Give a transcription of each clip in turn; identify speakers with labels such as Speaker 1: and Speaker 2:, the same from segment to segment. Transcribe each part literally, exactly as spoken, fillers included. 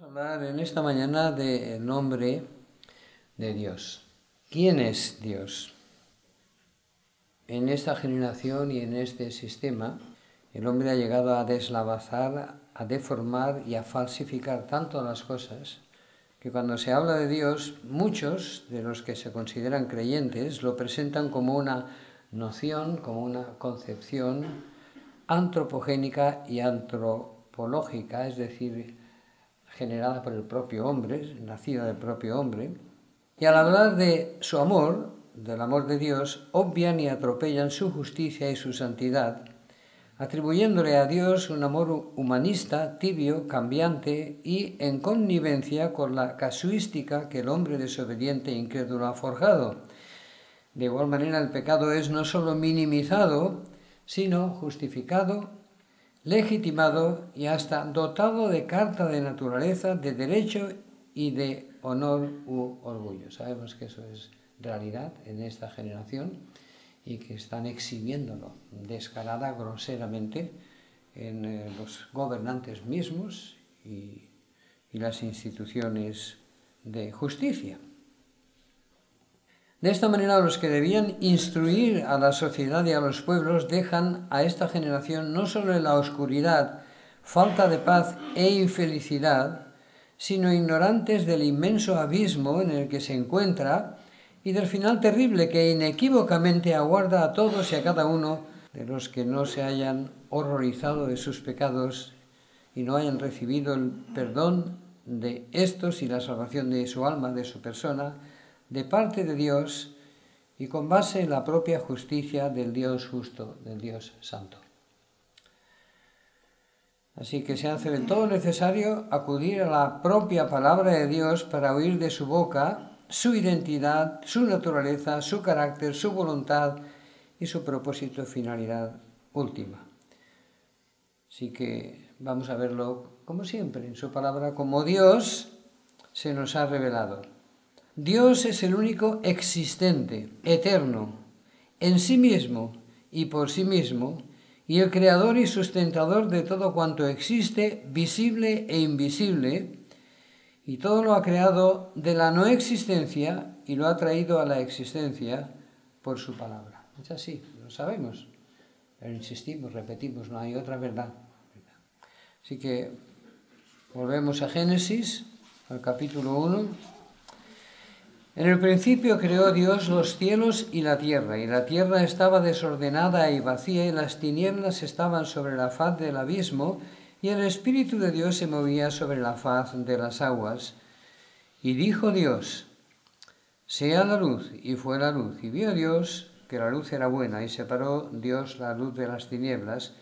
Speaker 1: Hablar en esta mañana del nombre de Dios. ¿Quién es Dios? En esta generación y en este sistema, el hombre ha llegado a deslavazar, a deformar y a falsificar tanto las cosas que cuando se habla de Dios, muchos de los que se consideran creyentes lo presentan como una noción, como una concepción antropogénica y antropológica, es decir, generada por el propio hombre, nacida del propio hombre, y al hablar de su amor, del amor de Dios, obvian y atropellan su justicia y su santidad, atribuyéndole a Dios un amor humanista, tibio, cambiante y en connivencia con la casuística que el hombre desobediente e incrédulo ha forjado. De igual manera, el pecado es no solo minimizado, sino justificado, legitimado y hasta dotado de carta de naturaleza, de derecho y de honor u orgullo. Sabemos que eso es realidad en esta generación y que están exhibiéndolo descarada, groseramente, en eh, los gobernantes mismos y, y las instituciones de justicia. De esta manera, los que debían instruir a la sociedad y a los pueblos dejan a esta generación no solo en la oscuridad, falta de paz e infelicidad, sino ignorantes del inmenso abismo en el que se encuentra y del final terrible que inequívocamente aguarda a todos y a cada uno de los que no se hayan horrorizado de sus pecados y no hayan recibido el perdón de estos y la salvación de su alma, de su persona, de parte de Dios y con base en la propia justicia del Dios justo, del Dios santo. Así que se hace del todo necesario acudir a la propia palabra de Dios para oír de su boca su identidad, su naturaleza, su carácter, su voluntad y su propósito, finalidad última. Así que vamos a verlo, como siempre, en su palabra, como Dios se nos ha revelado. Dios es el único existente, eterno, en sí mismo y por sí mismo, y el creador y sustentador de todo cuanto existe, visible e invisible, y todo lo ha creado de la no existencia y lo ha traído a la existencia por su palabra. Es así, lo sabemos, pero insistimos, repetimos, no hay otra verdad. Así que volvemos a Génesis, al capítulo uno. En el principio creó Dios los cielos y la tierra, y la tierra estaba desordenada y vacía, y las tinieblas estaban sobre la faz del abismo, y el Espíritu de Dios se movía sobre la faz de las aguas. Y dijo Dios: sea la luz, y fue la luz. Y vio Dios que la luz era buena, y separó Dios la luz de las tinieblas.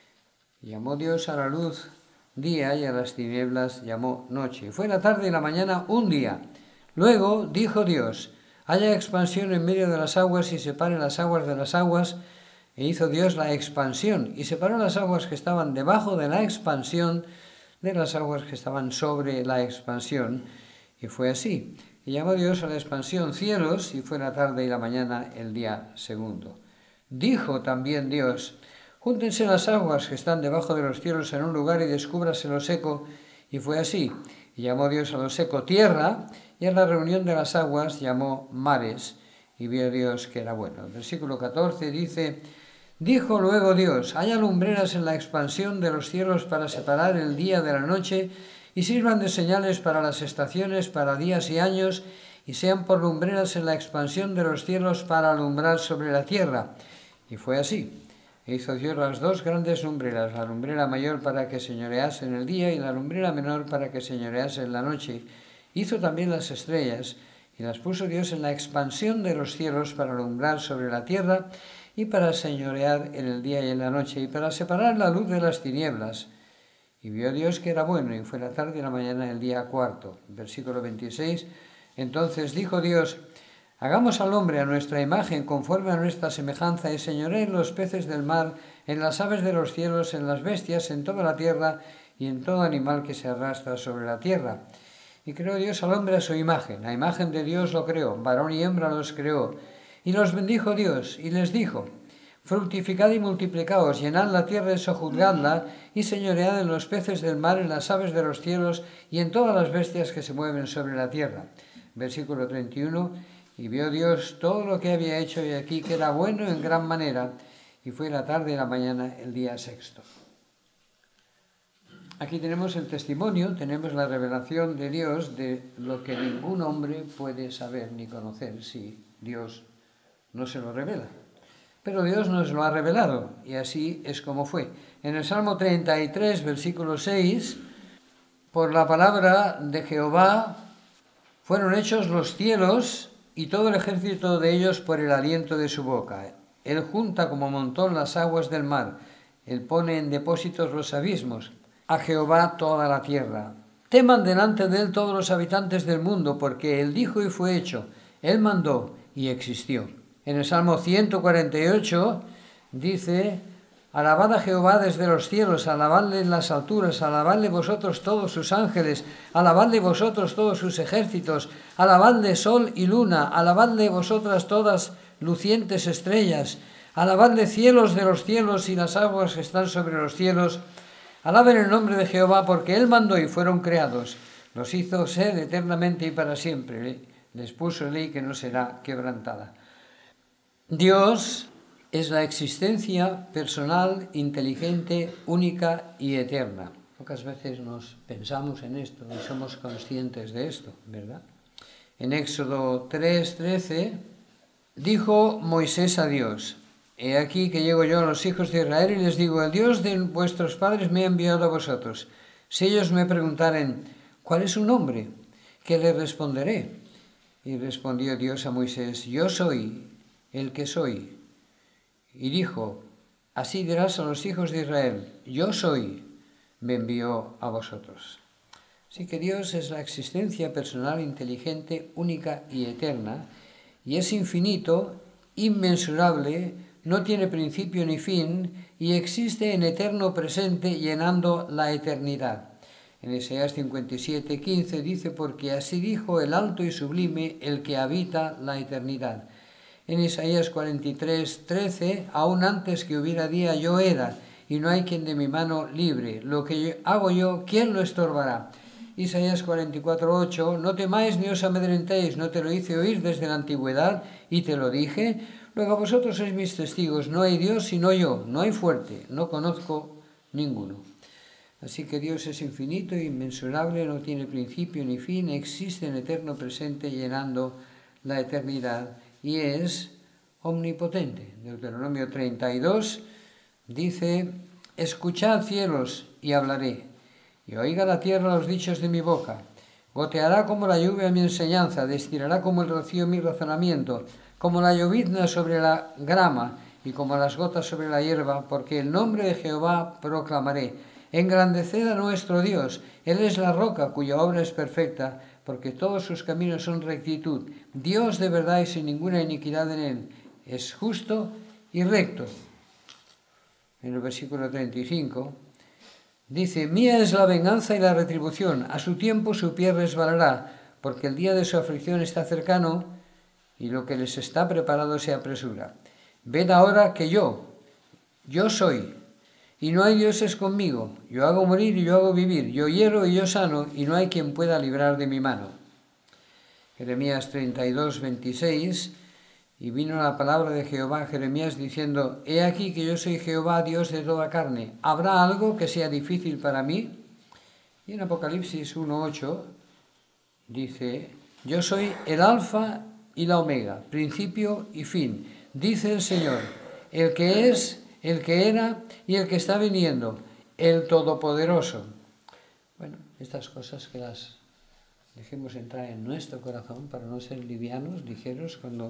Speaker 1: Y llamó Dios a la luz día, y a las tinieblas llamó noche. Y fue la tarde y la mañana un día. Luego dijo Dios: haya expansión en medio de las aguas y separe las aguas de las aguas. E hizo Dios la expansión y separó las aguas que estaban debajo de la expansión de las aguas que estaban sobre la expansión. Y fue así. Y llamó Dios a la expansión cielos, y fue la tarde y la mañana el día segundo. Dijo también Dios: júntense las aguas que están debajo de los cielos en un lugar y descúbrase lo seco. Y fue así. Y llamó Dios a lo seco tierra, y a la reunión de las aguas llamó mares, y vio Dios que era bueno. El versículo catorce dice: dijo luego Dios: haya lumbreras en la expansión de los cielos para separar el día de la noche, y sirvan de señales para las estaciones, para días y años, y sean por lumbreras en la expansión de los cielos para alumbrar sobre la tierra. Y fue así. E hizo Dios las dos grandes lumbreras, la lumbrera mayor para que señorease en el día y la lumbrera menor para que señorease en la noche. Hizo también las estrellas, y las puso Dios en la expansión de los cielos para alumbrar sobre la tierra y para señorear en el día y en la noche, y para separar la luz de las tinieblas. Y vio Dios que era bueno, y fue la tarde y la mañana el día cuarto. Versículo veintiséis. Entonces dijo Dios: hagamos al hombre a nuestra imagen, conforme a nuestra semejanza, y señoree en los peces del mar, en las aves de los cielos, en las bestias, en toda la tierra, y en todo animal que se arrastra sobre la tierra. Y creó Dios al hombre a su imagen, a imagen de Dios lo creó, varón y hembra los creó. Y los bendijo Dios, y les dijo: Fructificad y multiplicaos, llenad la tierra y sojuzgadla, y señoread en los peces del mar, en las aves de los cielos, y en todas las bestias que se mueven sobre la tierra. Versículo treinta y uno, y vio Dios todo lo que había hecho, y aquí que era bueno en gran manera, y fue la tarde y la mañana el día sexto. Aquí tenemos el testimonio, tenemos la revelación de Dios de lo que ningún hombre puede saber ni conocer si Dios no se lo revela. Pero Dios nos lo ha revelado, y así es como fue. En el Salmo treinta y tres, versículo seis, por la palabra de Jehová fueron hechos los cielos y todo el ejército de ellos por el aliento de su boca. Él junta como montón las aguas del mar, Él pone en depósitos los abismos. A Jehová toda la tierra. Teman delante de Él todos los habitantes del mundo, porque Él dijo y fue hecho, Él mandó y existió. En el Salmo ciento cuarenta y ocho dice, alabad a Jehová desde los cielos, alabadle en las alturas, alabadle vosotros todos sus ángeles, alabadle vosotros todos sus ejércitos, alabadle sol y luna, alabadle vosotras todas lucientes estrellas, alabadle cielos de los cielos y las aguas que están sobre los cielos, alaben el nombre de Jehová, porque Él mandó y fueron creados, los hizo ser eternamente y para siempre, les puso ley que no será quebrantada. Dios es la existencia personal, inteligente, única y eterna. Pocas veces nos pensamos en esto y somos conscientes de esto, ¿verdad? En Éxodo tres, trece, dijo Moisés a Dios, he aquí que llego yo a los hijos de Israel y les digo, el Dios de vuestros padres me ha enviado a vosotros. Si ellos me preguntaren, ¿cuál es su nombre? ¿Qué les responderé? Y respondió Dios a Moisés, yo soy el que soy. Y dijo, así dirás a los hijos de Israel, yo soy, me envió a vosotros. Así que Dios es la existencia personal, inteligente, única y eterna, y es infinito, inmensurable, no tiene principio ni fin, y existe en eterno presente, llenando la eternidad. En Isaías cincuenta y siete, quince dice, porque así dijo el alto y sublime, el que habita la eternidad. En Isaías cuarenta y tres, trece, aún antes que hubiera día yo era, y no hay quien de mi mano libre. Lo que yo hago yo, ¿quién lo estorbará? Isaías cuarenta y cuatro, ocho, no temáis ni os amedrentéis, no te lo hice oír desde la antigüedad, y te lo dije. Luego vosotros sois mis testigos, no hay Dios sino yo, no hay fuerte, no conozco ninguno. Así que Dios es infinito, inmensurable, no tiene principio ni fin, existe en eterno presente, llenando la eternidad. Y es omnipotente. Deuteronomio treinta y dos dice, escuchad cielos y hablaré, y oiga la tierra los dichos de mi boca. Goteará como la lluvia mi enseñanza, destilará como el rocío mi razonamiento, como la llovizna sobre la grama y como las gotas sobre la hierba, porque el nombre de Jehová proclamaré. Engrandeced a nuestro Dios, Él es la roca cuya obra es perfecta, porque todos sus caminos son rectitud. Dios de verdad y sin ninguna iniquidad en Él. Es justo y recto. En el versículo treinta y cinco dice, mía es la venganza y la retribución, a su tiempo su pie resbalará, porque el día de su aflicción está cercano y lo que les está preparado se apresura. Ved ahora que yo, yo soy, y no hay dioses conmigo. Yo hago morir y yo hago vivir. Yo hiero y yo sano, y no hay quien pueda librar de mi mano. Jeremías treinta y dos, veintiséis. Y vino la palabra de Jehová a Jeremías diciendo, he aquí que yo soy Jehová, Dios de toda carne. ¿Habrá algo que sea difícil para mí? Y en Apocalipsis uno, ocho dice, yo soy el alfa y la omega, principio y fin. Dice el Señor, el que es, el que era y el que está viniendo, el Todopoderoso. Bueno, estas cosas que las dejemos entrar en nuestro corazón para no ser livianos, ligeros cuando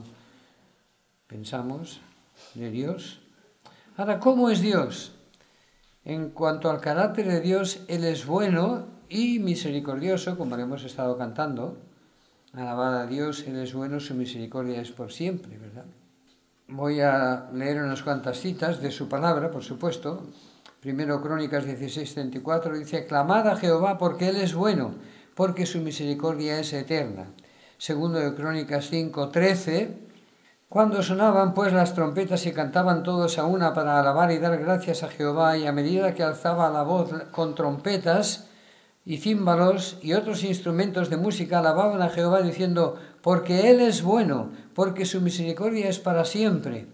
Speaker 1: pensamos de Dios. Ahora, ¿cómo es Dios? En cuanto al carácter de Dios, Él es bueno y misericordioso, como le hemos estado cantando. Alabad a Dios, Él es bueno, su misericordia es por siempre, ¿verdad? Voy a leer unas cuantas citas de su palabra, por supuesto. Primero Crónicas dieciséis, treinta y cuatro dice, clamad a Jehová porque Él es bueno, porque su misericordia es eterna. Segundo de Crónicas cinco, trece, Cuando sonaban pues las trompetas y cantaban todos a una para alabar y dar gracias a Jehová, y a medida que alzaba la voz con trompetas y címbalos y otros instrumentos de música, alababan a Jehová diciendo: porque Él es bueno, porque su misericordia es para siempre.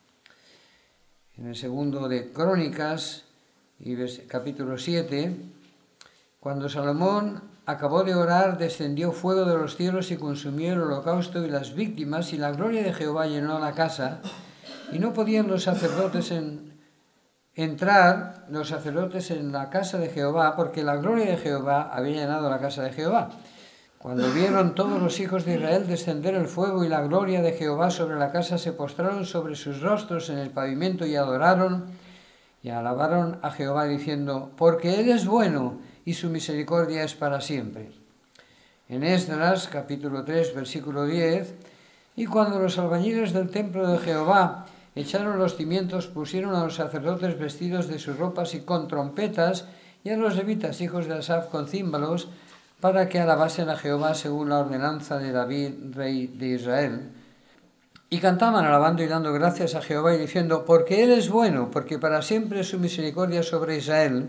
Speaker 1: En el segundo de Crónicas, y capítulo siete, cuando Salomón acabó de orar, descendió fuego de los cielos y consumió el holocausto y las víctimas, y la gloria de Jehová llenó la casa, y no podían los sacerdotes en, entrar, los sacerdotes en la casa de Jehová, porque la gloria de Jehová había llenado la casa de Jehová. Cuando vieron todos los hijos de Israel descender el fuego y la gloria de Jehová sobre la casa, se postraron sobre sus rostros en el pavimento y adoraron y alabaron a Jehová diciendo: porque Él es bueno y su misericordia es para siempre. En Esdras, capítulo tres, versículo diez, y cuando los albañiles del templo de Jehová echaron los cimientos, pusieron a los sacerdotes vestidos de sus ropas y con trompetas, y a los levitas, hijos de Asaf, con címbalos, para que alabasen a Jehová según la ordenanza de David, rey de Israel. Y cantaban alabando y dando gracias a Jehová y diciendo: porque Él es bueno, porque para siempre es su misericordia sobre Israel.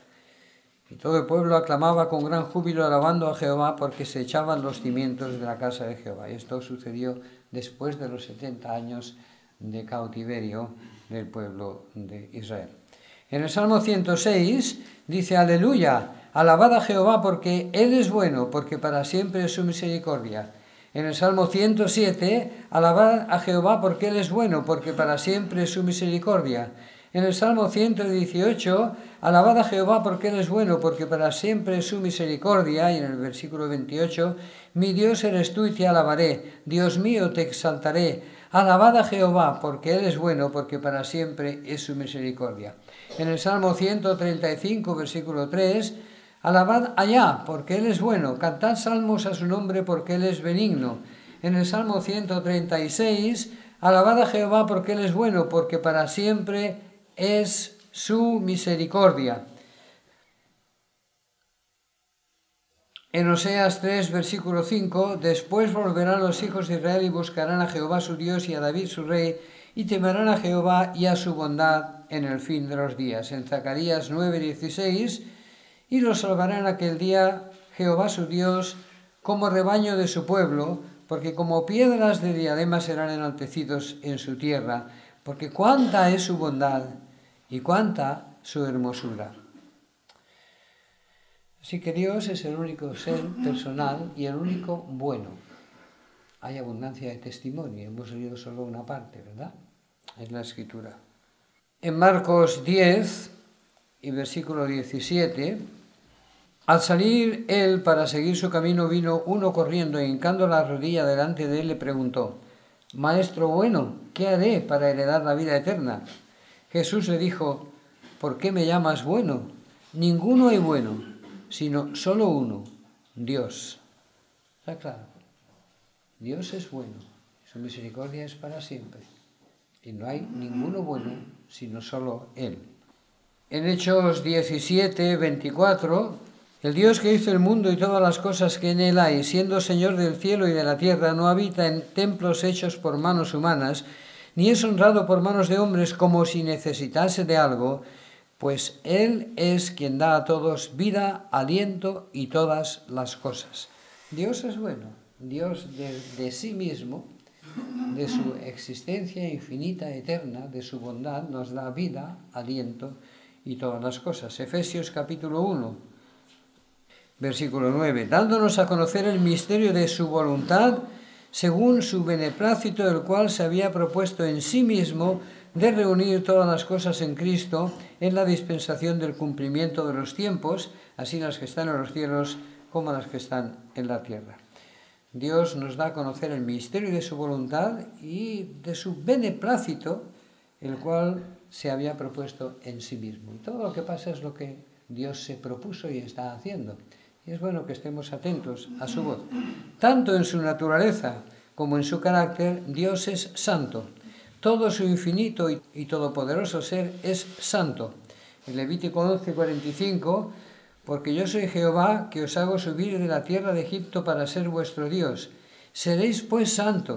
Speaker 1: Y todo el pueblo aclamaba con gran júbilo alabando a Jehová, porque se echaban los cimientos de la casa de Jehová. Y esto sucedió después de los setenta años de cautiverio del pueblo de Israel. En el Salmo ciento seis dice: aleluya, alabad a Jehová porque Él es bueno, porque para siempre es su misericordia. En el Salmo ciento siete, alabad a Jehová porque Él es bueno, porque para siempre es su misericordia. En el Salmo ciento dieciocho, alabad a Jehová porque Él es bueno, porque para siempre es su misericordia. Y en el versículo veintiocho, mi Dios eres tú y te alabaré, Dios mío te exaltaré. Alabad a Jehová porque Él es bueno, porque para siempre es su misericordia. En el Salmo ciento treinta y cinco, versículo tres, alabad allá porque Él es bueno, cantad salmos a su nombre porque Él es benigno. En el Salmo ciento treinta y seis, alabad a Jehová porque Él es bueno, porque para siempre es su misericordia. En Oseas tres, versículo cinco, después volverán los hijos de Israel y buscarán a Jehová su Dios y a David su rey, y temerán a Jehová y a su bondad en el fin de los días. En Zacarías nueve, dieciséis, y los salvará en aquel día Jehová su Dios como rebaño de su pueblo, porque como piedras de diadema serán enaltecidos en su tierra, porque cuánta es su bondad y cuánta su hermosura. Así que Dios es el único ser personal y el único bueno. Hay abundancia de testimonio, hemos leído solo una parte, ¿verdad? Es la Escritura. En Marcos diez y versículo diecisiete, al salir él para seguir su camino, vino uno corriendo y hincando la rodilla delante de él le preguntó: Maestro bueno, ¿qué haré para heredar la vida eterna? Jesús le dijo: ¿por qué me llamas bueno? Ninguno hay bueno, sino solo uno, Dios. ¿Está claro? Dios es bueno, su misericordia es para siempre. Y no hay ninguno bueno, sino solo Él. En Hechos diecisiete, veinticuatro, el Dios que hizo el mundo y todas las cosas que en él hay, siendo Señor del cielo y de la tierra, no habita en templos hechos por manos humanas, ni es honrado por manos de hombres como si necesitase de algo, pues Él es quien da a todos vida, aliento y todas las cosas. Dios es bueno, Dios de, de sí mismo, de su existencia infinita, eterna, de su bondad, nos da vida, aliento y todas las cosas. Efesios capítulo uno, versículo nueve, dándonos a conocer el misterio de su voluntad, según su beneplácito, el cual se había propuesto en sí mismo de reunir todas las cosas en Cristo en la dispensación del cumplimiento de los tiempos, así las que están en los cielos como las que están en la tierra. Dios nos da a conocer el misterio de su voluntad y de su beneplácito, el cual se había propuesto en sí mismo. Y todo lo que pasa es lo que Dios se propuso y está haciendo. Y es bueno que estemos atentos a su voz. Tanto en su naturaleza como en su carácter, Dios es santo. Todo su infinito y todopoderoso ser es santo. En Levítico once, cuarenta y cinco, porque yo soy Jehová, que os hago subir de la tierra de Egipto para ser vuestro Dios. Seréis pues santos,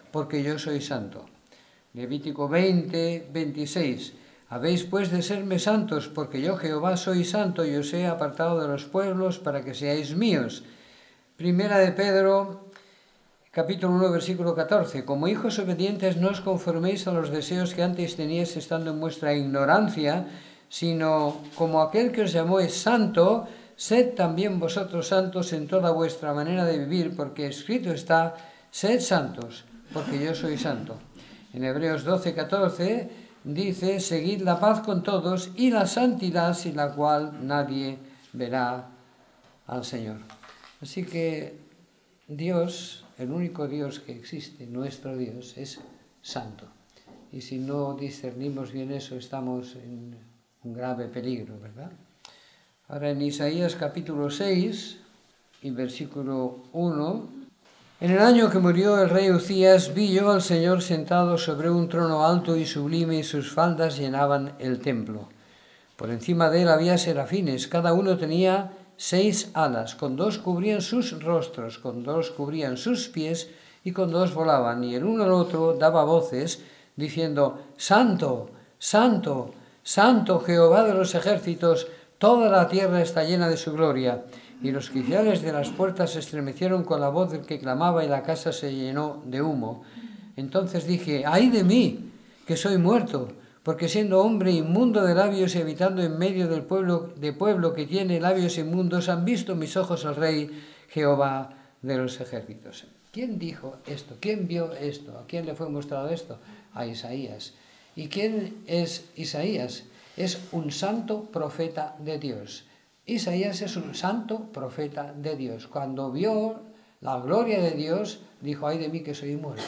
Speaker 1: porque yo soy santo. Levítico veinte, veintiséis. Habéis pues de serme santos, porque yo Jehová soy santo y os he apartado de los pueblos para que seáis míos. Primera de Pedro, capítulo uno, versículo catorce. Como hijos obedientes no os conforméis a los deseos que antes teníais estando en vuestra ignorancia, sino como aquel que os llamó es santo, sed también vosotros santos en toda vuestra manera de vivir, porque escrito está, sed santos, porque yo soy santo. En Hebreos doce, catorce dice, seguid la paz con todos y la santidad sin la cual nadie verá al Señor. Así que Dios, el único Dios que existe, nuestro Dios, es santo. Y si no discernimos bien eso, estamos en un grave peligro, ¿verdad? Ahora en Isaías capítulo seis y versículo uno. En el año que murió el rey Uzías, vi yo al Señor sentado sobre un trono alto y sublime, y sus faldas llenaban el templo. Por encima de él había serafines, cada uno tenía seis alas, con dos cubrían sus rostros, con dos cubrían sus pies, y con dos volaban, y el uno al otro daba voces, diciendo, Santo, Santo, Santo Jehová de los ejércitos, toda la tierra está llena de su gloria. Y los quiciales de las puertas se estremecieron con la voz del que clamaba, y la casa se llenó de humo. Entonces dije, ¡ay de mí, que soy muerto! Porque siendo hombre inmundo de labios y habitando en medio del pueblo, de pueblo que tiene labios inmundos, han visto mis ojos al Rey Jehová de los ejércitos. ¿Quién dijo esto? ¿Quién vio esto? ¿A quién le fue mostrado esto? A Isaías. ¿Y quién es Isaías? Es un santo profeta de Dios. Isaías es un santo profeta de Dios. Cuando vio la gloria de Dios, dijo, ay de mí que soy muerto.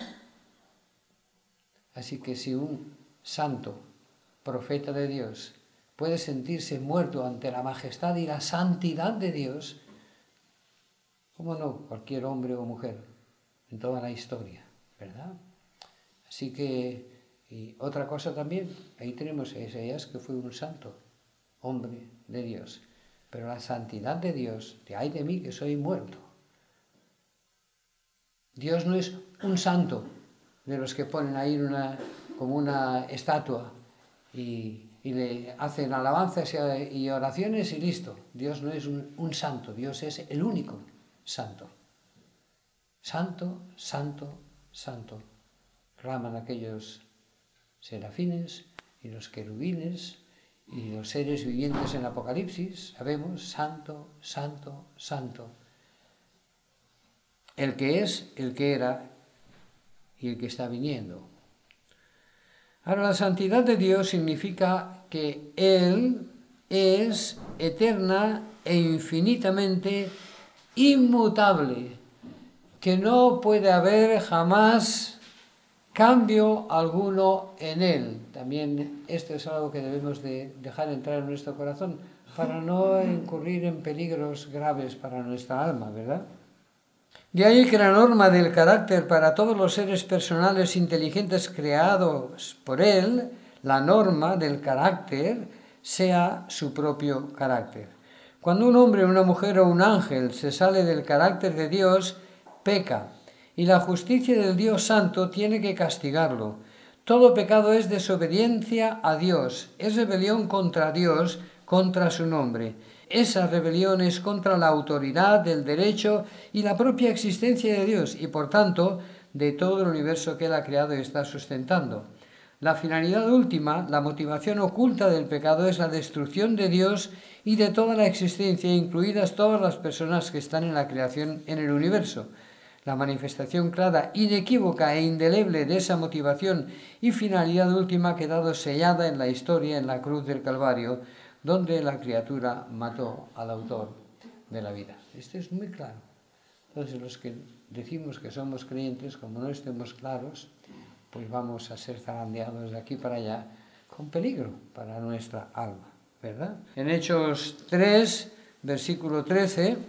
Speaker 1: Así que si un santo profeta de Dios puede sentirse muerto ante la majestad y la santidad de Dios, ¿cómo no cualquier hombre o mujer en toda la historia, verdad? Así que, y otra cosa también, ahí tenemos a Isaías que fue un santo hombre de Dios. Pero la santidad de Dios, de ay de mí que soy muerto. Dios no es un santo de los que ponen ahí una, como una estatua y, y le hacen alabanzas y oraciones y listo. Dios no es un, un santo, Dios es el único santo. Santo, santo, santo. Claman aquellos serafines y los querubines y los seres vivientes en Apocalipsis, sabemos, santo, santo, santo. El que es, el que era y el que está viniendo. Ahora, la santidad de Dios significa que Él es eterna e infinitamente inmutable, que no puede haber jamás cambio alguno en Él. También esto es algo que debemos de dejar entrar en nuestro corazón para no incurrir en peligros graves para nuestra alma, ¿verdad? De ahí que la norma del carácter para todos los seres personales inteligentes creados por Él, la norma del carácter sea su propio carácter. Cuando un hombre, una mujer o un ángel se sale del carácter de Dios, peca. Y la justicia del Dios Santo tiene que castigarlo. Todo pecado es desobediencia a Dios, es rebelión contra Dios, contra su nombre. Esa rebelión es contra la autoridad del derecho y la propia existencia de Dios, y por tanto, de todo el universo que Él ha creado y está sustentando. La finalidad última, la motivación oculta del pecado, es la destrucción de Dios y de toda la existencia, incluidas todas las personas que están en la creación en el universo. La manifestación clara, inequívoca e indeleble de esa motivación y finalidad última ha quedado sellada en la historia en la cruz del Calvario, donde la criatura mató al autor de la vida. Esto es muy claro. Entonces, los que decimos que somos creyentes, como no estemos claros, pues vamos a ser zarandeados de aquí para allá con peligro para nuestra alma, ¿verdad? En Hechos tres, versículo trece,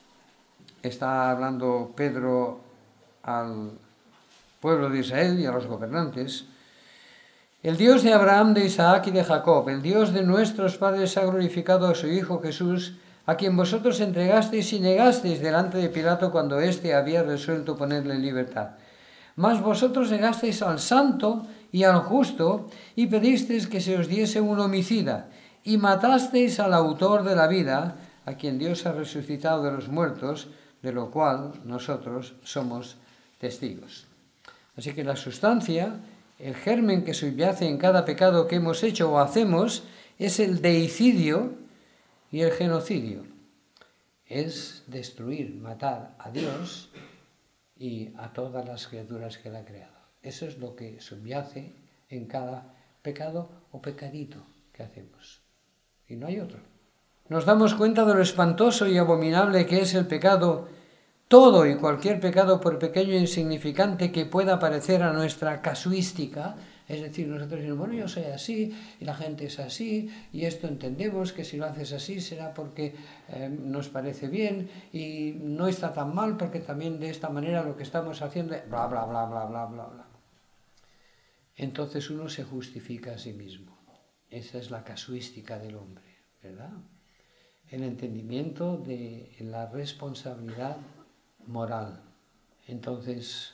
Speaker 1: está hablando Pedro al pueblo de Israel y a los gobernantes. El Dios de Abraham, de Isaac y de Jacob, el Dios de nuestros padres ha glorificado a su Hijo Jesús, a quien vosotros entregasteis y negasteis delante de Pilato cuando éste había resuelto ponerle en libertad. Mas vosotros negasteis al santo y al justo, y pedisteis que se os diese un homicida, y matasteis al autor de la vida, a quien Dios ha resucitado de los muertos, de lo cual nosotros somos testigos. Así que la sustancia, el germen que subyace en cada pecado que hemos hecho o hacemos, es el deicidio y el genocidio. Es destruir, matar a Dios y a todas las criaturas que Él ha creado. Eso es lo que subyace en cada pecado o pecadito que hacemos. Y no hay otro. Nos damos cuenta de lo espantoso y abominable que es el pecado, todo y cualquier pecado, por pequeño e insignificante que pueda parecer a nuestra casuística. Es decir, nosotros decimos, bueno, yo soy así, y la gente es así, y esto entendemos que si lo haces así será porque eh, nos parece bien, y no está tan mal porque también de esta manera lo que estamos haciendo, bla, bla, bla, bla, bla, bla, bla. Entonces uno se justifica a sí mismo. Esa es la casuística del hombre, ¿verdad? El entendimiento de la responsabilidad moral. Entonces,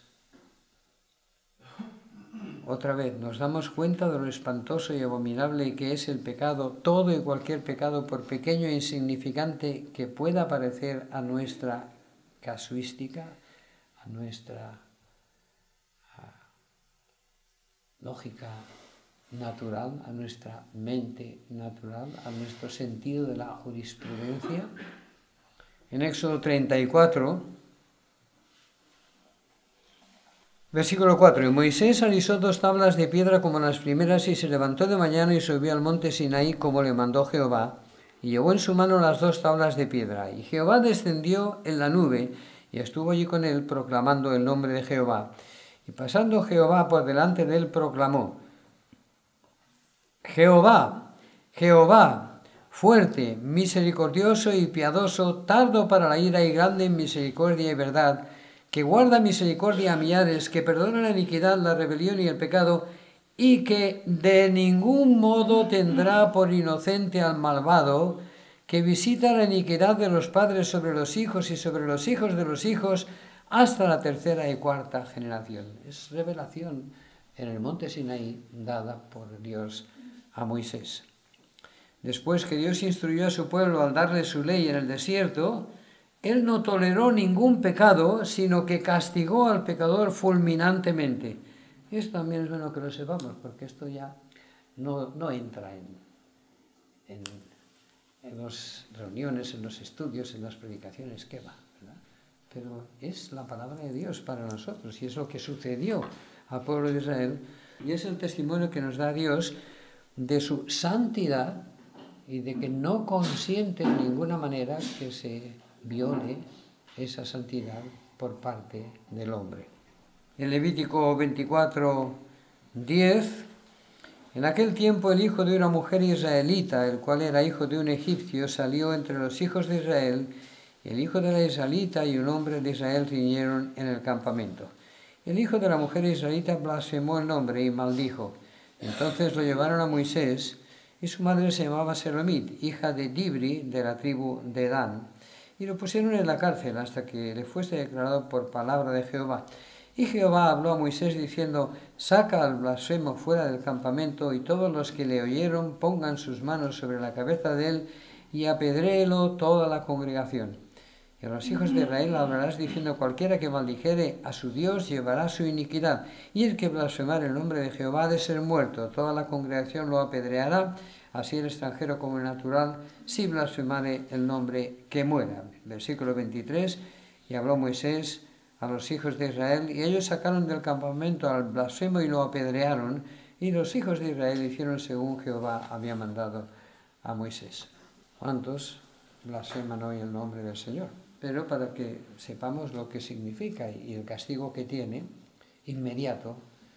Speaker 1: otra vez, nos damos cuenta de lo espantoso y abominable que es el pecado, todo y cualquier pecado, por pequeño e insignificante que pueda parecer a nuestra casuística, a nuestra a, lógica natural, a nuestra mente natural, a nuestro sentido de la jurisprudencia. En Éxodo treinta y cuatro, versículo cuatro, y Moisés alisó dos tablas de piedra como las primeras, y se levantó de mañana y subió al monte Sinaí como le mandó Jehová, y llevó en su mano las dos tablas de piedra. Y Jehová descendió en la nube, y estuvo allí con él, proclamando el nombre de Jehová. Y pasando Jehová por delante de él, proclamó, Jehová, Jehová, fuerte, misericordioso y piadoso, tardo para la ira y grande en misericordia y verdad, que guarda misericordia a millares, que perdona la iniquidad, la rebelión y el pecado, y que de ningún modo tendrá por inocente al malvado, que visita la iniquidad de los padres sobre los hijos y sobre los hijos de los hijos, hasta la tercera y cuarta generación. Es revelación en el monte Sinaí dada por Dios a Moisés. Después que Dios instruyó a su pueblo al darle su ley en el desierto, Él no toleró ningún pecado, sino que castigó al pecador fulminantemente. Y esto también es bueno que lo sepamos, porque esto ya no, no entra en, en, en las reuniones, en los estudios, en las predicaciones, ¿qué va? ¿Verdad? Pero es la palabra de Dios para nosotros, y es lo que sucedió al pueblo de Israel, y es el testimonio que nos da Dios de su santidad y de que no consiente en ninguna manera que se viole esa santidad por parte del hombre. En Levítico veinticuatro, diez, en aquel tiempo el hijo de una mujer israelita, el cual era hijo de un egipcio, salió entre los hijos de Israel, y el hijo de la israelita y un hombre de Israel riñeron en el campamento. El hijo de la mujer israelita blasfemó el nombre y maldijo. Entonces lo llevaron a Moisés, y su madre se llamaba Selomit, hija de Dibri, de la tribu de Dan, y lo pusieron en la cárcel hasta que le fuese declarado por palabra de Jehová. Y Jehová habló a Moisés diciendo, saca al blasfemo fuera del campamento, y todos los que le oyeron pongan sus manos sobre la cabeza de él, y apedréelo toda la congregación. Y a los hijos de Israel hablarás diciendo, cualquiera que maldijere a su Dios llevará su iniquidad, y el que blasfemare el nombre de Jehová ha de ser muerto. Toda la congregación lo apedreará, así el extranjero como el natural, si blasfemare el nombre, que muera. Versículo veintitrés, y habló Moisés a los hijos de Israel, y ellos sacaron del campamento al blasfemo y lo apedrearon, y los hijos de Israel hicieron según Jehová había mandado a Moisés. ¿Cuántos blasfeman hoy el nombre del Señor? Pero para que sepamos lo que significa y el castigo que tiene inmediato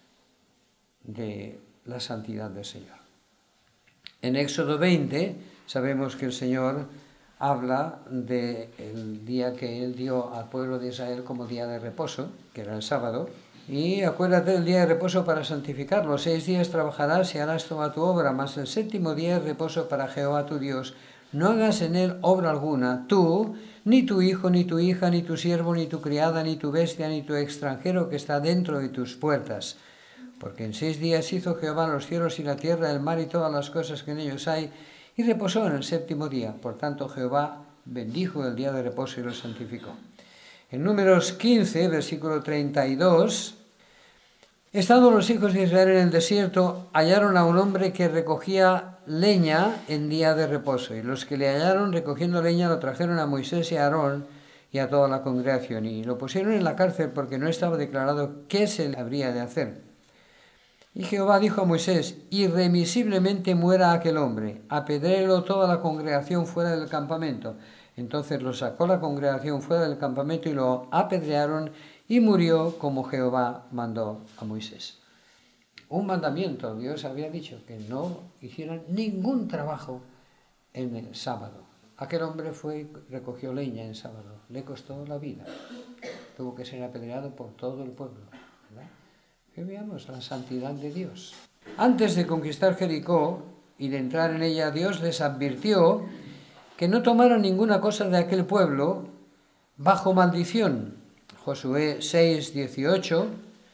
Speaker 1: de la santidad del Señor. En Éxodo veinte sabemos que el Señor habla del día que Él dio al pueblo de Israel como día de reposo, que era el sábado, y acuérdate del día de reposo para santificarlo. Seis días trabajarás y harás toda tu obra, mas el séptimo día es reposo para Jehová tu Dios. No hagas en él obra alguna, tú, ni tu hijo, ni tu hija, ni tu siervo, ni tu criada, ni tu bestia, ni tu extranjero que está dentro de tus puertas. Porque en seis días hizo Jehová los cielos y la tierra, el mar y todas las cosas que en ellos hay, y reposó en el séptimo día. Por tanto, Jehová bendijo el día de reposo y lo santificó. En Números quince, versículo treinta y dos, estando los hijos de Israel en el desierto, hallaron a un hombre que recogía leña en día de reposo. Y los que le hallaron recogiendo leña lo trajeron a Moisés y a Aarón y a toda la congregación. Y lo pusieron en la cárcel porque no estaba declarado qué se le habría de hacer. Y Jehová dijo a Moisés: irremisiblemente muera aquel hombre, apedréelo toda la congregación fuera del campamento. Entonces lo sacó la congregación fuera del campamento y lo apedrearon, y murió como Jehová mandó a Moisés. Un mandamiento, Dios había dicho que no hicieran ningún trabajo en el sábado. Aquel hombre fue y recogió leña en sábado, le costó la vida, tuvo que ser apedreado por todo el pueblo, ¿verdad? Que veamos la santidad de Dios. Antes de conquistar Jericó y de entrar en ella, Dios les advirtió que no tomaran ninguna cosa de aquel pueblo bajo maldición. Josué seis, dieciocho,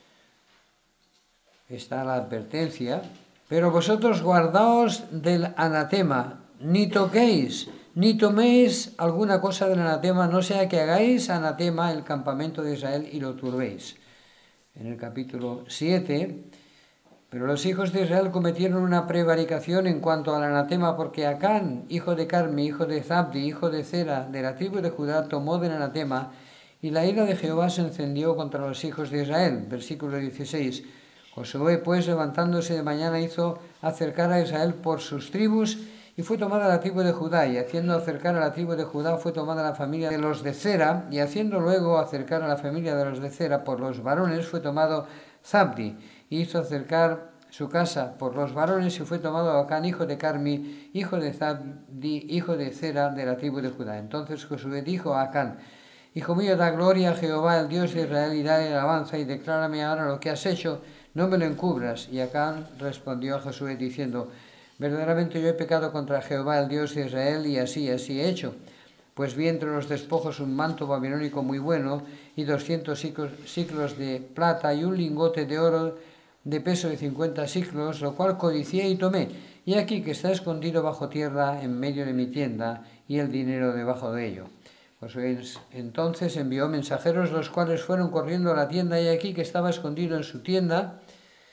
Speaker 1: está la advertencia: pero vosotros guardaos del anatema, ni toquéis, ni toméis alguna cosa del anatema, no sea que hagáis anatema el campamento de Israel y lo turbéis. En el capítulo siete, pero los hijos de Israel cometieron una prevaricación en cuanto al anatema, porque Acán, hijo de Carmi, hijo de Zabdi, hijo de Zera, de la tribu de Judá, tomó del anatema, y la ira de Jehová se encendió contra los hijos de Israel. Versículo dieciséis. Josué, pues, levantándose de mañana, hizo acercar a Israel por sus tribus, y fue tomada la tribu de Judá, y haciendo acercar a la tribu de Judá fue tomada la familia de los de Zera, y haciendo luego acercar a la familia de los de Zera por los varones fue tomado Zabdi, y hizo acercar su casa por los varones, y fue tomado Acán, hijo de Carmi, hijo de Zabdi, hijo de Zera, de la tribu de Judá. Entonces Josué dijo a Acán: hijo mío, da gloria a Jehová, el Dios de Israel, y dale alabanza, y declárame ahora lo que has hecho, no me lo encubras. Y Acán respondió a Josué diciendo: verdaderamente yo he pecado contra Jehová, el Dios de Israel, y así, así he hecho. Pues vi entre los despojos un manto babilónico muy bueno, y doscientos siclos de plata, y un lingote de oro de peso de cincuenta siclos, lo cual codicié y tomé. Y aquí que está escondido bajo tierra en medio de mi tienda, y el dinero debajo de ello. Josué entonces envió mensajeros, los cuales fueron corriendo a la tienda, y aquí que estaba escondido en su tienda,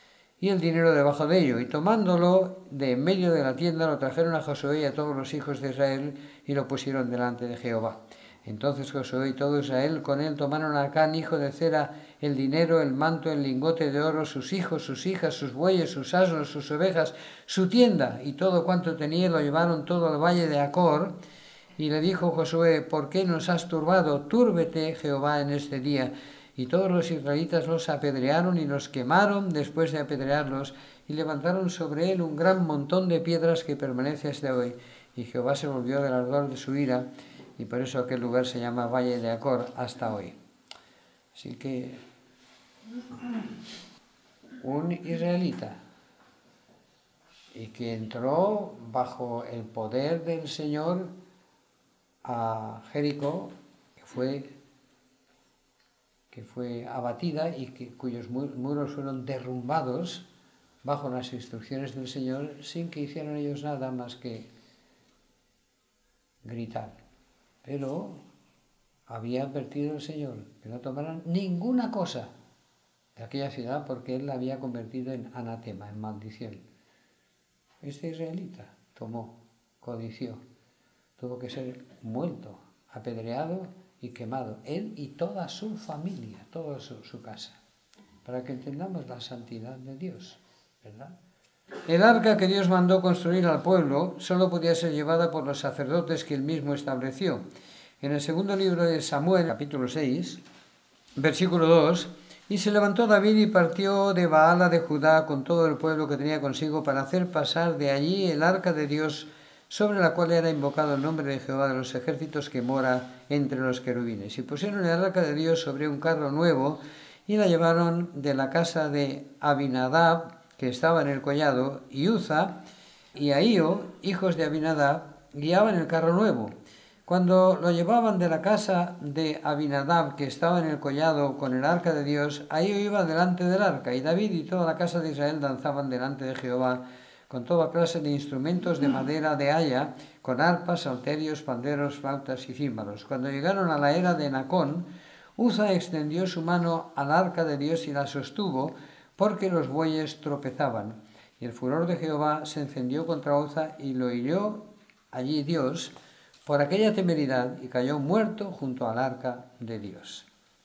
Speaker 1: y el dinero debajo de ello. Y tomándolo de en medio de la tienda, lo trajeron a Josué y a todos los hijos de Israel, y lo pusieron delante de Jehová. Entonces Josué y todo Israel con él tomaron a Acán, hijo de Zera, el dinero, el manto, el lingote de oro, sus hijos, sus hijas, sus bueyes, sus asnos, sus ovejas, su tienda, y todo cuanto tenía, lo llevaron todo al valle de Acor. Y le dijo Josué: ¿por qué nos has turbado? Túrbete Jehová en este día. Y todos los israelitas los apedrearon y los quemaron después de apedrearlos, y levantaron sobre él un gran montón de piedras que permanece hasta hoy. Y Jehová se volvió del ardor de su ira, y por eso aquel lugar se llama Valle de Acor hasta hoy. Así que un israelita, y que entró bajo el poder del Señor a Jericó, que fue, que fue abatida y que, cuyos muros fueron derrumbados bajo las instrucciones del Señor, sin que hicieran ellos nada más que gritar. Pero había advertido el Señor que no tomaran ninguna cosa de aquella ciudad, porque Él la había convertido en anatema, en maldición. Este israelita tomó, codició, tuvo que ser muerto, apedreado y quemado, él y toda su familia, toda su, su casa, para que entendamos la santidad de Dios, ¿verdad? El arca que Dios mandó construir al pueblo solo podía ser llevada por los sacerdotes que Él mismo estableció. En el segundo libro de Samuel, capítulo seis, versículo dos, y se levantó David y partió de Baala de Judá con todo el pueblo que tenía consigo para hacer pasar de allí el arca de Dios, sobre la cual era invocado el nombre de Jehová de los ejércitos, que mora entre los querubines. Y pusieron el arca de Dios sobre un carro nuevo, y la llevaron de la casa de Abinadab, que estaba en el collado, y Uza y Ahío, hijos de Abinadab, guiaban el carro nuevo. Cuando lo llevaban de la casa de Abinadab, que estaba en el collado con el arca de Dios, ahí iba delante del arca, y David y toda la casa de Israel danzaban delante de Jehová, con toda clase de instrumentos de madera de haya, con arpas, salterios, panderos, flautas y címbalos. Cuando llegaron a la era de Nacón, Uza extendió su mano al arca de Dios y la sostuvo, porque los bueyes tropezaban. Y el furor de Jehová se encendió contra Uza, y lo hirió allí Dios por aquella temeridad, y cayó muerto junto al arca de Dios.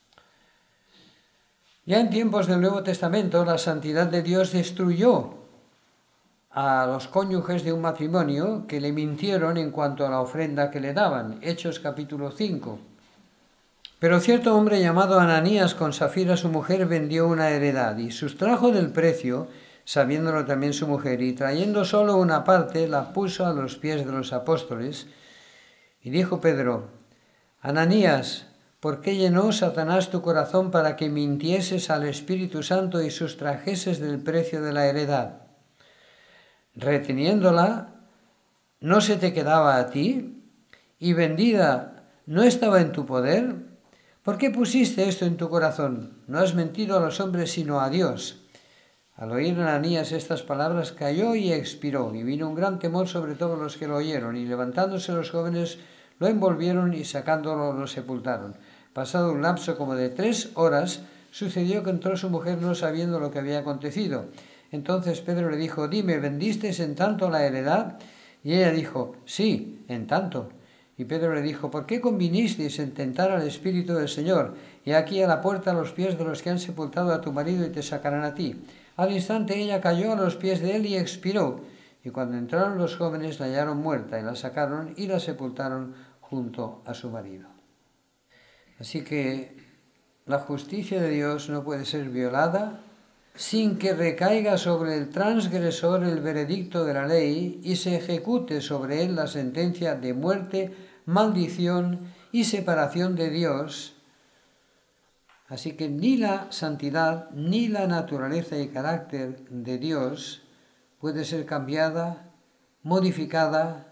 Speaker 1: Ya en tiempos del Nuevo Testamento, la santidad de Dios destruyó a los cónyuges de un matrimonio que le mintieron en cuanto a la ofrenda que le daban. Hechos capítulo cinco. Pero cierto hombre llamado Ananías con Safira su mujer vendió una heredad y sustrajo del precio, sabiéndolo también su mujer, y trayendo solo una parte la puso a los pies de los apóstoles. Y dijo Pedro: Ananías, ¿por qué llenó Satanás tu corazón para que mintieses al Espíritu Santo y sustrajeses del precio de la heredad? Reteniéndola, ¿no se te quedaba a ti? ¿Y vendida no estaba en tu poder? ¿Por qué pusiste esto en tu corazón? No has mentido a los hombres sino a Dios. Al oír Ananías estas palabras cayó y expiró, y vino un gran temor sobre todos los que lo oyeron, y levantándose los jóvenes lo envolvieron y sacándolo lo sepultaron. Pasado un lapso como de tres horas, sucedió que entró su mujer no sabiendo lo que había acontecido. Entonces Pedro le dijo: Dime, ¿vendisteis en tanto la heredad? Y ella dijo: Sí, en tanto. Y Pedro le dijo: ¿Por qué convinisteis en tentar al Espíritu del Señor? Y aquí a la puerta a los pies de los que han sepultado a tu marido y te sacarán a ti. Al instante ella cayó a los pies de él y expiró. Y cuando entraron los jóvenes la hallaron muerta, y la sacaron y la sepultaron junto a su marido. Así que la justicia de Dios no puede ser violada sin que recaiga sobre el transgresor el veredicto de la ley y se ejecute sobre él la sentencia de muerte, maldición y separación de Dios. Así que ni la santidad ni la naturaleza y carácter de Dios puede ser cambiada, modificada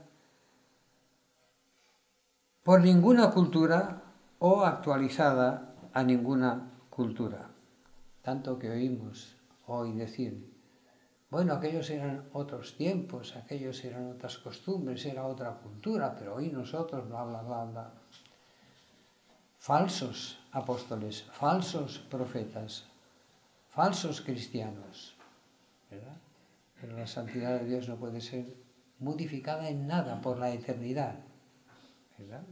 Speaker 1: por ninguna cultura o actualizada a ninguna cultura. Tanto que oímos hoy decir: bueno, aquellos eran otros tiempos, aquellos eran otras costumbres, era otra cultura, pero hoy nosotros bla, bla, bla, bla. Falsos apóstoles, falsos profetas, falsos cristianos, ¿verdad? Pero la santidad de Dios no puede ser modificada en nada por la eternidad, ¿verdad?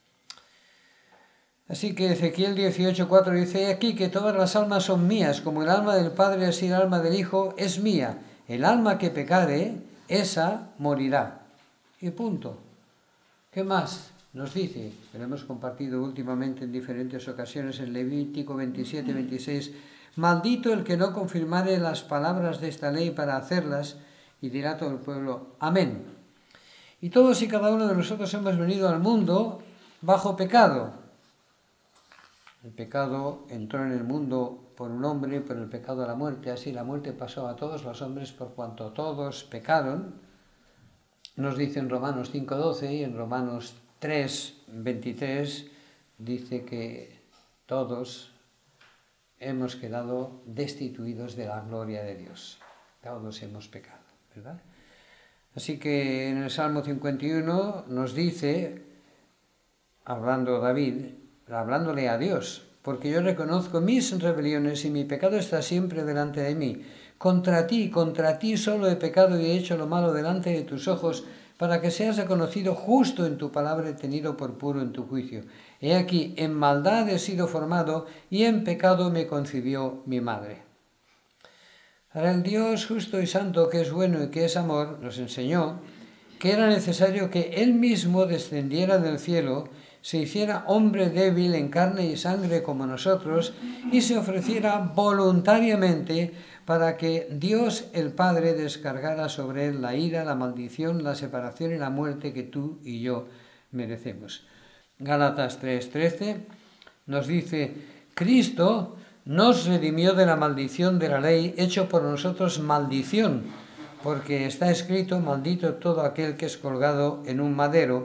Speaker 1: Así que Ezequiel dieciocho cuatro dice: aquí que todas las almas son mías, como el alma del Padre, así el alma del Hijo es mía. El alma que pecare, esa morirá. Y punto. ¿Qué más nos dice? Que lo hemos compartido últimamente en diferentes ocasiones en Levítico veintisiete veintiséis. Maldito el que no confirmare las palabras de esta ley para hacerlas, y dirá todo el pueblo: amén. Y todos y cada uno de nosotros hemos venido al mundo bajo pecado. El pecado entró en el mundo por un hombre, por el pecado a la muerte. Así la muerte pasó a todos los hombres por cuanto todos pecaron. Nos dice en Romanos cinco doce y en Romanos tres veintitrés dice que todos hemos quedado destituidos de la gloria de Dios. Todos hemos pecado, ¿verdad? Así que en el Salmo cincuenta y uno nos dice, hablando David, hablándole a Dios: porque yo reconozco mis rebeliones y mi pecado está siempre delante de mí. Contra ti, contra ti solo he pecado y he hecho lo malo delante de tus ojos, para que seas reconocido justo en tu palabra y tenido por puro en tu juicio. He aquí, en maldad he sido formado y en pecado me concibió mi madre. Ahora el Dios justo y santo, que es bueno y que es amor, nos enseñó que era necesario que Él mismo descendiera del cielo, se hiciera hombre débil en carne y sangre como nosotros, y se ofreciera voluntariamente para que Dios el Padre descargara sobre él la ira, la maldición, la separación y la muerte que tú y yo merecemos. Gálatas tres trece nos dice: Cristo nos redimió de la maldición de la ley, hecho por nosotros maldición, porque está escrito: maldito todo aquel que es colgado en un madero,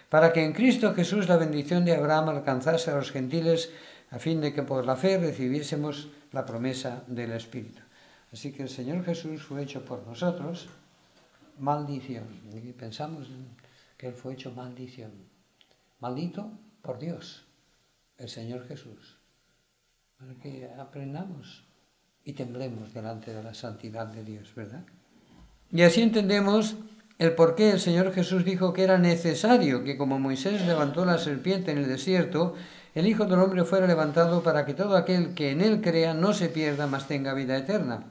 Speaker 1: para que en Cristo Jesús la bendición de Abraham alcanzase a los gentiles, a fin de que por la fe recibiésemos la promesa del Espíritu. Así que el Señor Jesús fue hecho por nosotros maldición. Y pensamos que Él fue hecho maldición. Maldito por Dios, el Señor Jesús. Para que aprendamos y temblemos delante de la santidad de Dios, ¿verdad? Y así entendemos el por qué el Señor Jesús dijo que era necesario que, como Moisés levantó la serpiente en el desierto, el Hijo del Hombre fuera levantado para que todo aquel que en Él crea no se pierda, mas tenga vida eterna.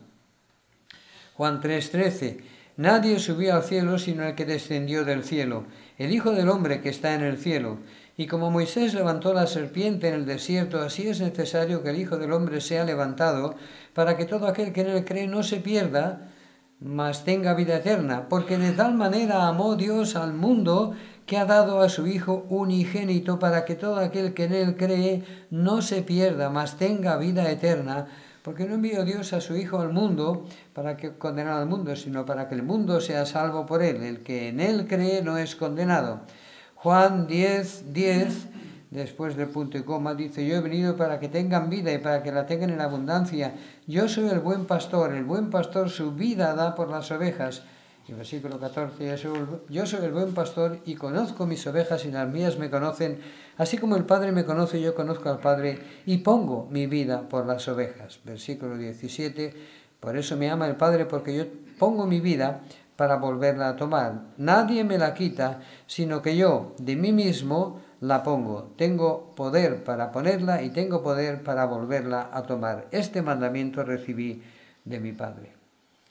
Speaker 1: Juan tres trece. Nadie subió al cielo sino el que descendió del cielo, el Hijo del Hombre que está en el cielo. Y como Moisés levantó la serpiente en el desierto, así es necesario que el Hijo del Hombre sea levantado, para que todo aquel que en Él cree no se pierda, mas tenga vida eterna. Porque de tal manera amó Dios al mundo, que ha dado a su Hijo unigénito, para que todo aquel que en Él cree no se pierda, mas tenga vida eterna. Porque no envió Dios a su Hijo al mundo para que condenara al mundo, sino para que el mundo sea salvo por Él. El que en Él cree no es condenado. Juan diez, diez, después del punto y coma, dice: yo he venido para que tengan vida y para que la tengan en abundancia. Yo soy el buen pastor, el buen pastor su vida da por las ovejas. Y versículo catorce, yo soy, el, yo soy el buen pastor y conozco mis ovejas y las mías me conocen, así como el Padre me conoce, yo conozco al Padre y pongo mi vida por las ovejas. Versículo diecisiete, por eso me ama el Padre, porque yo pongo mi vida para volverla a tomar. Nadie me la quita, sino que yo de mí mismo la pongo. Tengo poder para ponerla y tengo poder para volverla a tomar. Este mandamiento recibí de mi Padre.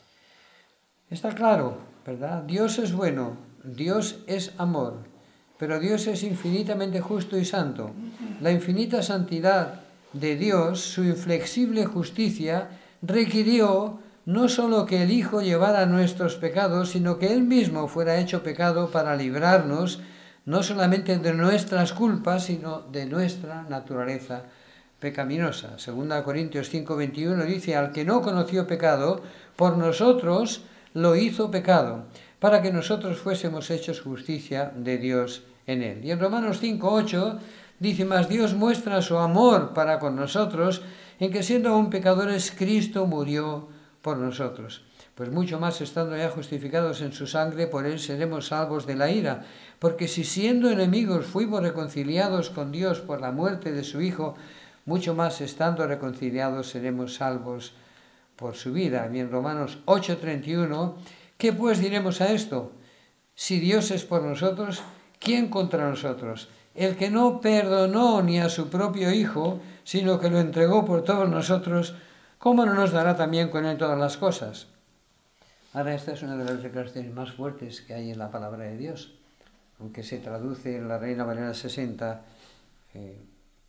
Speaker 1: Está claro, ¿verdad? Dios es bueno, Dios es amor, pero Dios es infinitamente justo y santo. La infinita santidad de Dios, su inflexible justicia, requirió no solo que el Hijo llevara nuestros pecados, sino que Él mismo fuera hecho pecado para librarnos no solamente de nuestras culpas, sino de nuestra naturaleza pecaminosa. Segunda Corintios cinco veintiuno dice: al que no conoció pecado, por nosotros lo hizo pecado, para que nosotros fuésemos hechos justicia de Dios en Él. Y en Romanos cinco ocho dice: mas Dios muestra su amor para con nosotros, en que siendo aún pecadores, Cristo murió por nosotros. Pues mucho más, estando ya justificados en su sangre, por Él seremos salvos de la ira. Porque si siendo enemigos fuimos reconciliados con Dios por la muerte de su Hijo, mucho más, estando reconciliados, seremos salvos por su vida. Y en Romanos ocho treinta y uno, ¿qué pues diremos a esto? Si Dios es por nosotros, ¿quién contra nosotros? El que no perdonó ni a su propio Hijo, sino que lo entregó por todos nosotros, ¿cómo no nos dará también con Él todas las cosas? Ahora, esta es una de las declaraciones más fuertes que hay en la palabra de Dios, aunque se traduce en la Reina Valera sesenta eh,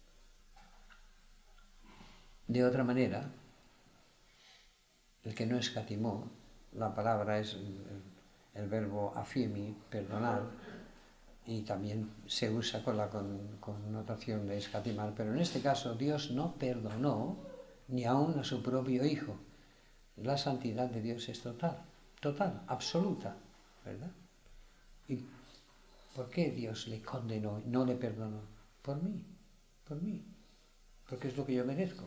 Speaker 1: de otra manera. El que no escatimó, la palabra es el, el verbo afimi, perdonar, y también se usa con la connotación de escatimar, pero en este caso Dios no perdonó ni aun a su propio Hijo. La santidad de Dios es total, total, absoluta, ¿verdad? ¿Y por qué Dios le condenó y no le perdonó? Por mí, por mí, porque es lo que yo merezco.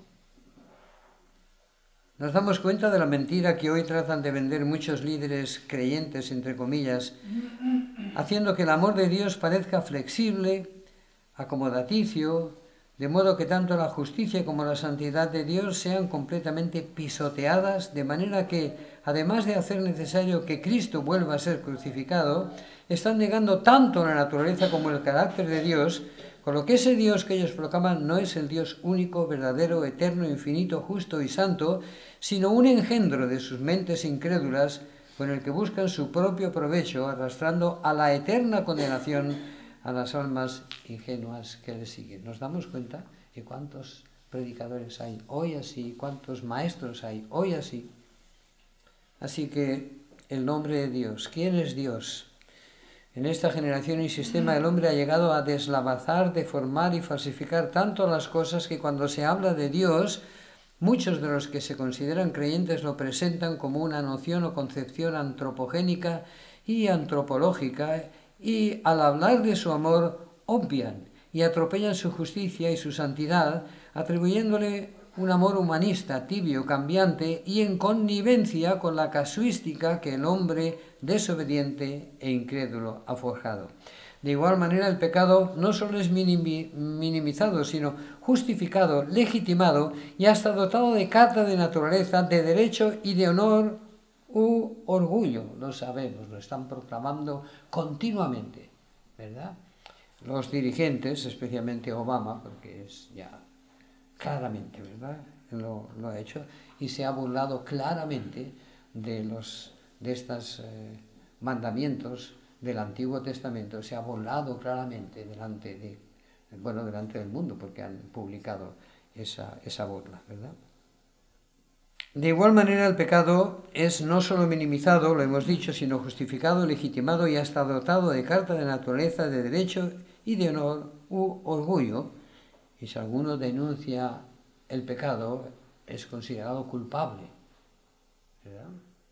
Speaker 1: Nos damos cuenta de la mentira que hoy tratan de vender muchos líderes creyentes, entre comillas, haciendo que el amor de Dios parezca flexible, acomodaticio, de modo que tanto la justicia como la santidad de Dios sean completamente pisoteadas, de manera que, además de hacer necesario que Cristo vuelva a ser crucificado, están negando tanto la naturaleza como el carácter de Dios, con lo que ese Dios que ellos proclaman no es el Dios único, verdadero, eterno, infinito, justo y santo, sino un engendro de sus mentes incrédulas con el que buscan su propio provecho, arrastrando a la eterna condenación a las almas ingenuas que le siguen. ¿Nos damos cuenta de cuántos predicadores hay hoy así, cuántos maestros hay hoy así? Así que el nombre de Dios, ¿quién es Dios? En esta generación y sistema el hombre ha llegado a deslavazar, deformar y falsificar tanto las cosas que cuando se habla de Dios, muchos de los que se consideran creyentes lo presentan como una noción o concepción antropogénica y antropológica y al hablar de su amor obvian y atropellan su justicia y su santidad, atribuyéndole un amor humanista, tibio, cambiante y en connivencia con la casuística que el hombre desobediente e incrédulo ha forjado. De igual manera, el pecado no solo es minimizado, sino justificado, legitimado y hasta dotado de carta de naturaleza, de derecho y de honor u orgullo. Lo sabemos, lo están proclamando continuamente, ¿verdad? Los dirigentes, especialmente Obama, porque es ya claramente, ¿verdad? Lo, lo ha hecho y se ha burlado claramente de los de estos eh, mandamientos del Antiguo Testamento. Se ha burlado claramente delante de bueno delante del mundo porque han publicado esa, esa burla, ¿verdad? De igual manera, el pecado es no solo minimizado, lo hemos dicho, sino justificado, legitimado y hasta dotado de carta de naturaleza, de derecho y de honor u orgullo. Y si alguno denuncia el pecado, es considerado culpable, ¿verdad?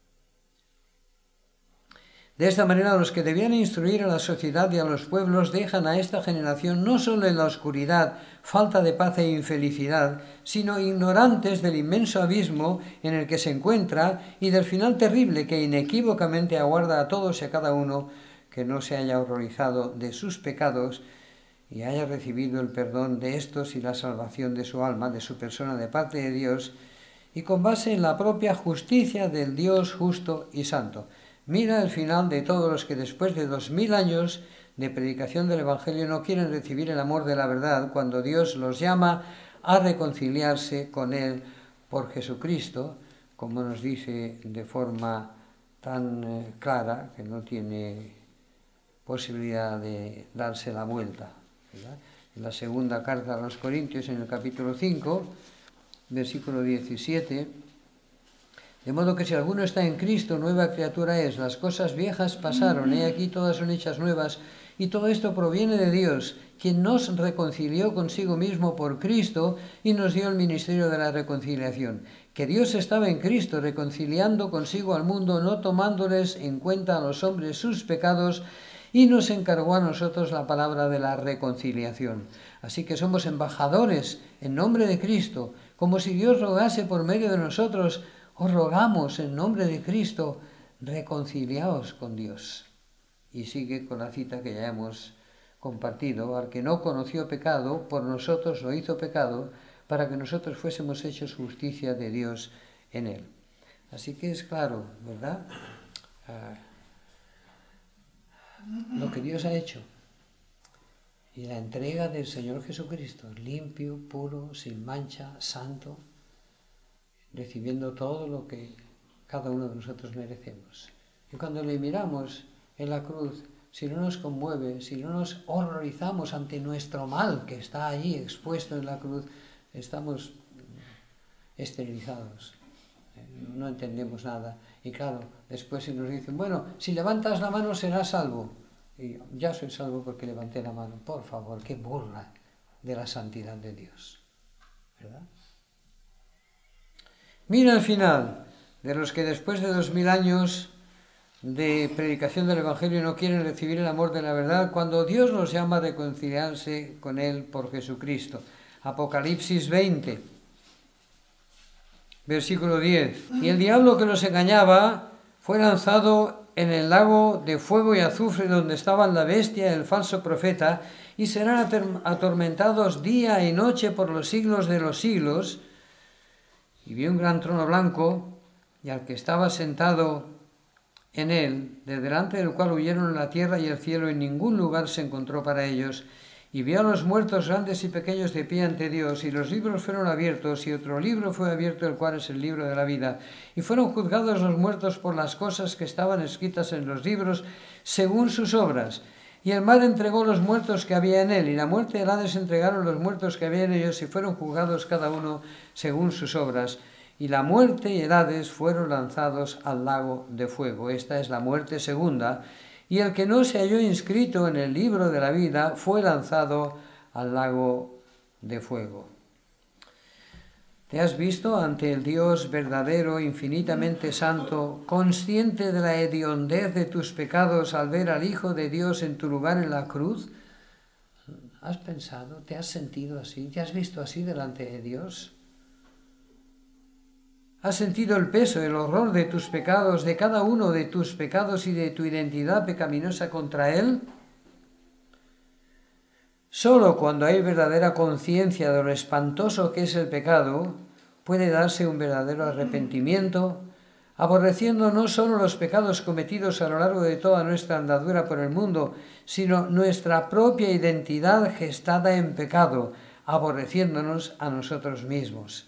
Speaker 1: De esta manera, los que debían instruir a la sociedad y a los pueblos dejan a esta generación no solo en la oscuridad, falta de paz e infelicidad, sino ignorantes del inmenso abismo en el que se encuentra y del final terrible que inequívocamente aguarda a todos y a cada uno que no se haya horrorizado de sus pecados y haya recibido el perdón de estos y la salvación de su alma, de su persona, de parte de Dios, y con base en la propia justicia del Dios justo y santo. Mira el final de todos los que después de dos mil años de predicación del Evangelio no quieren recibir el amor de la verdad, cuando Dios los llama a reconciliarse con Él por Jesucristo, como nos dice de forma tan eh, clara que no tiene posibilidad de darse la vuelta, ¿verdad? En la segunda carta a los Corintios, en el capítulo cinco, versículo diecisiete, de modo que si alguno está en Cristo, nueva criatura es, las cosas viejas pasaron, he aquí todas son hechas nuevas, y todo esto proviene de Dios, quien nos reconcilió consigo mismo por Cristo y nos dio el ministerio de la reconciliación. Que Dios estaba en Cristo reconciliando consigo al mundo, no tomándoles en cuenta a los hombres sus pecados, y nos encargó a nosotros la palabra de la reconciliación. Así que somos embajadores en nombre de Cristo, como si Dios rogase por medio de nosotros. Os rogamos en nombre de Cristo, reconciliaos con Dios. Y sigue con la cita que ya hemos compartido: al que no conoció pecado, por nosotros lo hizo pecado, para que nosotros fuésemos hechos justicia de Dios en él. Así que es claro, ¿verdad? Uh, lo que Dios ha hecho. Y la entrega del Señor Jesucristo, limpio, puro, sin mancha, santo, recibiendo todo lo que cada uno de nosotros merecemos. Y cuando le miramos en la cruz, si no nos conmueve, si no nos horrorizamos ante nuestro mal que está allí expuesto en la cruz, estamos esterilizados, no entendemos nada. Y claro, después si nos dicen, bueno, si levantas la mano serás salvo. Y ya soy salvo porque levanté la mano. Por favor, qué burla de la santidad de Dios, ¿verdad? Mira el final de los que después de dos mil años de predicación del Evangelio no quieren recibir el amor de la verdad, cuando Dios los llama a reconciliarse con Él por Jesucristo. Apocalipsis veinte, versículo diez. Y el diablo que los engañaba fue lanzado en el lago de fuego y azufre donde estaban la bestia y el falso profeta, y serán atormentados día y noche por los siglos de los siglos. Y vi un gran trono blanco, y al que estaba sentado en él, de delante del cual huyeron la tierra y el cielo, y ningún lugar se encontró para ellos. Y vi a los muertos grandes y pequeños de pie ante Dios, y los libros fueron abiertos, y otro libro fue abierto, el cual es el libro de la vida. Y fueron juzgados los muertos por las cosas que estaban escritas en los libros, según sus obras. Y el mar entregó los muertos que había en él, y la muerte y el Hades entregaron los muertos que había en ellos, y fueron juzgados cada uno según sus obras. Y la muerte y el Hades fueron lanzados al lago de fuego. Esta es la muerte segunda. Y el que no se halló inscrito en el libro de la vida fue lanzado al lago de fuego. ¿Te has visto ante el Dios verdadero, infinitamente santo, consciente de la hediondez de tus pecados al ver al Hijo de Dios en tu lugar en la cruz? ¿Has pensado? ¿Te has sentido así? ¿Te has visto así delante de Dios? ¿Has sentido el peso, el horror de tus pecados, de cada uno de tus pecados y de tu identidad pecaminosa contra Él? Solo cuando hay verdadera conciencia de lo espantoso que es el pecado, puede darse un verdadero arrepentimiento, aborreciendo no solo los pecados cometidos a lo largo de toda nuestra andadura por el mundo, sino nuestra propia identidad gestada en pecado, aborreciéndonos a nosotros mismos.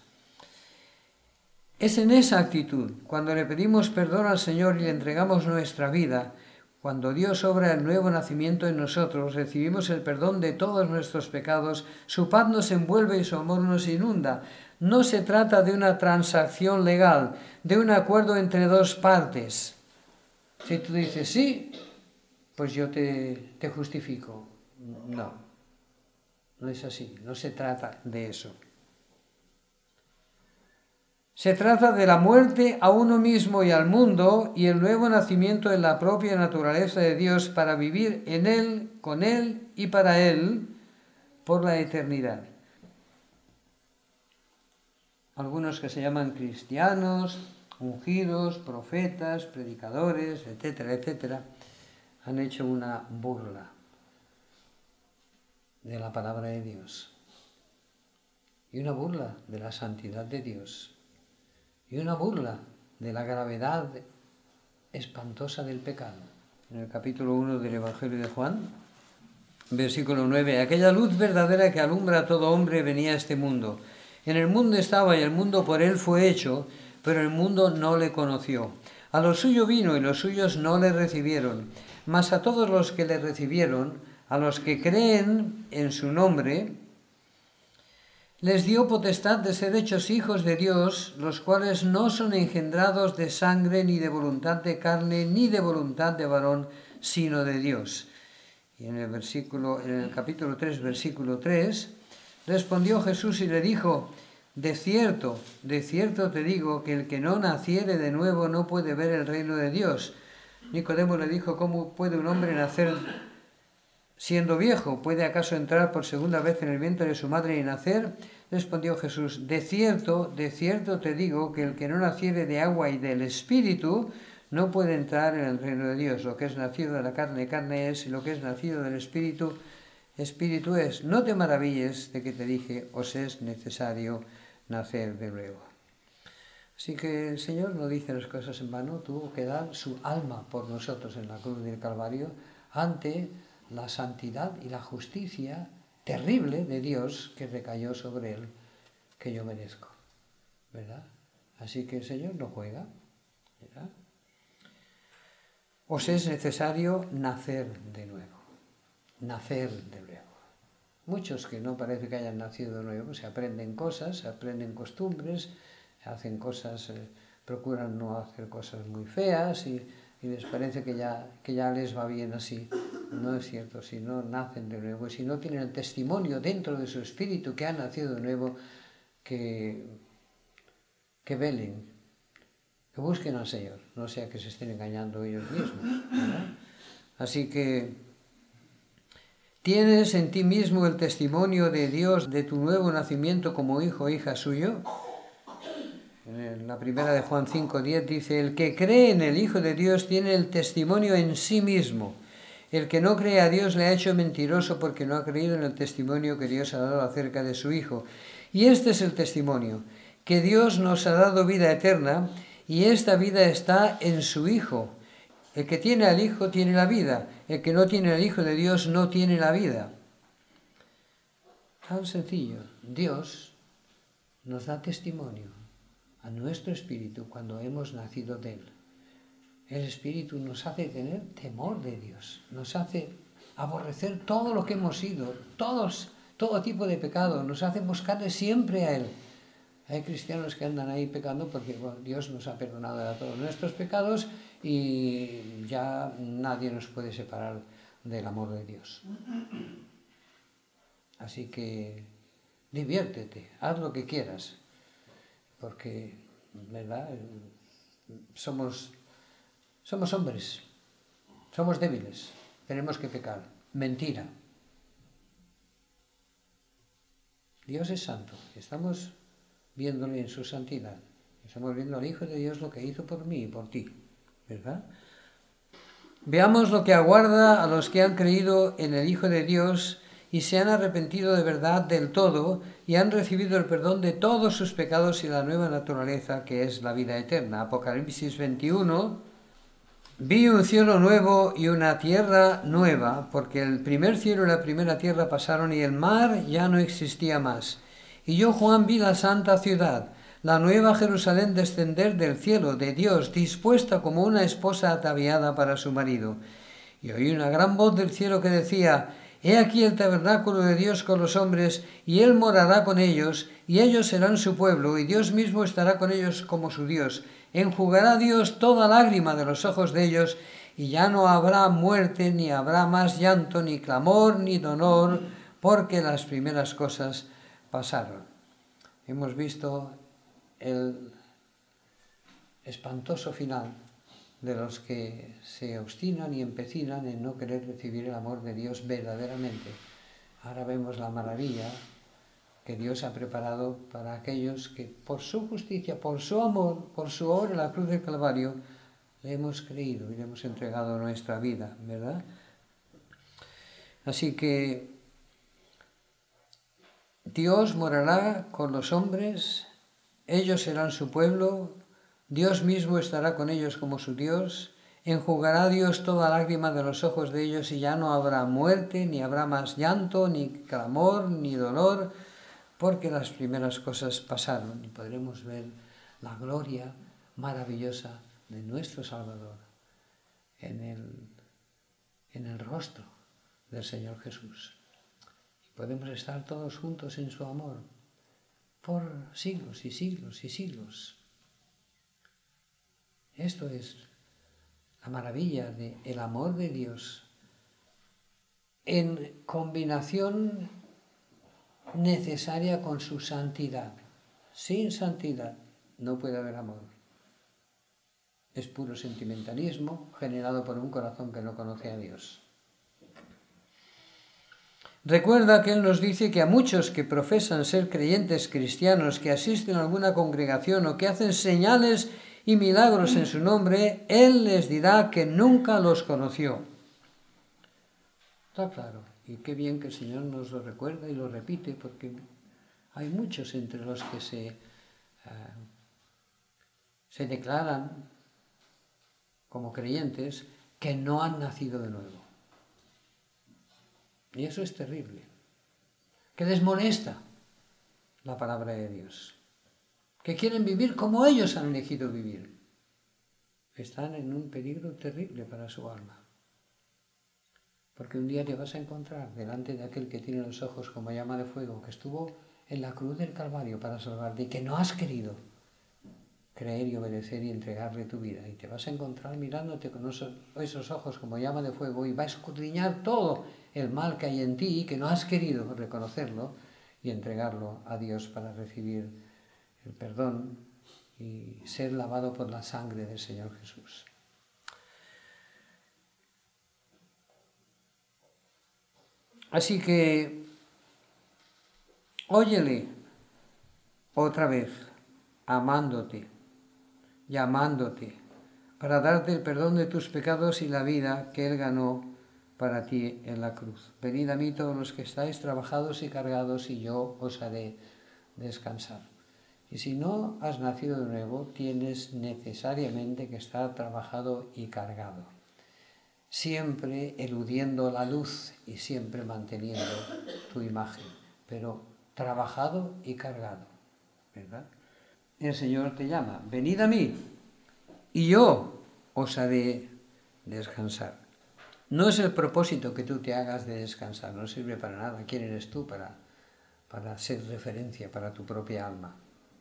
Speaker 1: Es en esa actitud, cuando le pedimos perdón al Señor y le entregamos nuestra vida, cuando Dios obra el nuevo nacimiento en nosotros, recibimos el perdón de todos nuestros pecados, su paz nos envuelve y su amor nos inunda. No se trata de una transacción legal, de un acuerdo entre dos partes. Si tú dices sí, pues yo te, te justifico. No, no es así, no se trata de eso. Se trata de la muerte a uno mismo y al mundo y el nuevo nacimiento en la propia naturaleza de Dios para vivir en Él, con Él y para Él por la eternidad. Algunos que se llaman cristianos, ungidos, profetas, predicadores, etcétera, etcétera, han hecho una burla de la palabra de Dios y una burla de la santidad de Dios. Y una burla de la gravedad espantosa del pecado. En el capítulo uno del Evangelio de Juan, versículo nueve, aquella luz verdadera que alumbra a todo hombre venía a este mundo. En el mundo estaba y el mundo por él fue hecho, pero el mundo no le conoció. A lo suyo vino y los suyos no le recibieron. Mas a todos los que le recibieron, a los que creen en su nombre, les dio potestad de ser hechos hijos de Dios, los cuales no son engendrados de sangre, ni de voluntad de carne, ni de voluntad de varón, sino de Dios. Y en el, versículo, en el capítulo tres, versículo tres, respondió Jesús y le dijo, de cierto, de cierto te digo, que el que no naciere de nuevo no puede ver el reino de Dios. Nicodemo le dijo, ¿cómo puede un hombre nacer siendo viejo? ¿Puede acaso entrar por segunda vez en el vientre de su madre y nacer? Respondió Jesús, de cierto, de cierto te digo que el que no naciere de agua y del Espíritu no puede entrar en el reino de Dios. Lo que es nacido de la carne, carne es, y lo que es nacido del Espíritu, Espíritu es. No te maravilles de que te dije, os es necesario nacer de nuevo. Así que el Señor no dice las cosas en vano, tuvo que dar su alma por nosotros en la cruz del Calvario ante la santidad y la justicia terrible de Dios que recayó sobre él, que yo merezco, ¿verdad? Así que el Señor no juega, ¿verdad? Os es necesario nacer de nuevo, nacer de nuevo. Muchos que no parece que hayan nacido de nuevo, se aprenden cosas, se aprenden costumbres, hacen cosas, eh, procuran no hacer cosas muy feas y, y les parece que ya, que ya les va bien así. No es cierto, si no nacen de nuevo, si no tienen el testimonio dentro de su espíritu que han nacido de nuevo, que, que velen, que busquen al Señor, no sea que se estén engañando ellos mismos, ¿verdad? Así que ¿tienes en ti mismo el testimonio de Dios de tu nuevo nacimiento como hijo o hija suyo? En la primera de Juan cinco diez dice, el que cree en el Hijo de Dios tiene el testimonio en sí mismo. El que no cree a Dios le ha hecho mentiroso porque no ha creído en el testimonio que Dios ha dado acerca de su Hijo. Y este es el testimonio, que Dios nos ha dado vida eterna y esta vida está en su Hijo. El que tiene al Hijo tiene la vida, el que no tiene al Hijo de Dios no tiene la vida. Tan sencillo, Dios nos da testimonio a nuestro espíritu cuando hemos nacido de Él. El Espíritu nos hace tener temor de Dios, nos hace aborrecer todo lo que hemos sido, todos, todo tipo de pecado, nos hace buscarle siempre a Él. Hay cristianos que andan ahí pecando porque bueno, Dios nos ha perdonado de todos nuestros pecados y ya nadie nos puede separar del amor de Dios. Así que diviértete, haz lo que quieras, porque, ¿verdad? Somos, somos hombres, somos débiles, tenemos que pecar. Mentira. Dios es santo, estamos viéndole en su santidad. Estamos viendo al Hijo de Dios lo que hizo por mí y por ti, ¿verdad? Veamos lo que aguarda a los que han creído en el Hijo de Dios y se han arrepentido de verdad del todo y han recibido el perdón de todos sus pecados y la nueva naturaleza que es la vida eterna. Apocalipsis veintiuno. Vi un cielo nuevo y una tierra nueva, porque el primer cielo y la primera tierra pasaron y el mar ya no existía más. Y yo, Juan, vi la santa ciudad, la nueva Jerusalén, descender del cielo de Dios, dispuesta como una esposa ataviada para su marido. Y oí una gran voz del cielo que decía: He aquí el tabernáculo de Dios con los hombres, y Él morará con ellos, y ellos serán su pueblo, y Dios mismo estará con ellos como su Dios. Enjugará Dios toda lágrima de los ojos de ellos, y ya no habrá muerte, ni habrá más llanto, ni clamor, ni dolor, porque las primeras cosas pasaron. Hemos visto el espantoso final de los que se obstinan y empecinan en no querer recibir el amor de Dios verdaderamente. Ahora vemos la maravilla que Dios ha preparado para aquellos que por su justicia, por su amor, por su obra en la cruz del Calvario, le hemos creído y le hemos entregado nuestra vida, ¿verdad? Así que Dios morará con los hombres, ellos serán su pueblo, Dios mismo estará con ellos como su Dios, enjugará Dios toda lágrima de los ojos de ellos y ya no habrá muerte, ni habrá más llanto, ni clamor, ni dolor, porque las primeras cosas pasaron y podremos ver la gloria maravillosa de nuestro Salvador en el, en el rostro del Señor Jesús. Y podemos estar todos juntos en su amor por siglos y siglos y siglos. Esto es la maravilla del amor de Dios en combinación necesaria con su santidad. Sin santidad no puede haber amor. Es puro sentimentalismo generado por un corazón que no conoce a Dios. Recuerda que Él nos dice que a muchos que profesan ser creyentes cristianos, que asisten a alguna congregación o que hacen señales y milagros en su nombre, Él les dirá que nunca los conoció. Está claro. Y qué bien que el Señor nos lo recuerda y lo repite, porque hay muchos entre los que se, uh, se declaran como creyentes que no han nacido de nuevo. Y eso es terrible. Que les molesta la palabra de Dios. Que quieren vivir como ellos han elegido vivir. Están en un peligro terrible para su alma. Porque un día te vas a encontrar delante de aquel que tiene los ojos como llama de fuego, que estuvo en la cruz del Calvario para salvarte y que no has querido creer y obedecer y entregarle tu vida. Y te vas a encontrar mirándote con esos ojos como llama de fuego y va a escudriñar todo el mal que hay en ti y que no has querido reconocerlo y entregarlo a Dios para recibir el perdón y ser lavado por la sangre del Señor Jesús. Así que, óyele otra vez, amándote, llamándote, para darte el perdón de tus pecados y la vida que Él ganó para ti en la cruz. Venid a mí todos los que estáis trabajados y cargados, y yo os haré descansar. Y si no has nacido de nuevo, tienes necesariamente que estar trabajado y cargado. Siempre eludiendo la luz y siempre manteniendo tu imagen, pero trabajado y cargado, ¿verdad? El Señor te llama, venid a mí y yo os haré descansar. No es el propósito que tú te hagas de descansar, no sirve para nada. ¿Quién eres tú para, para ser referencia para tu propia alma?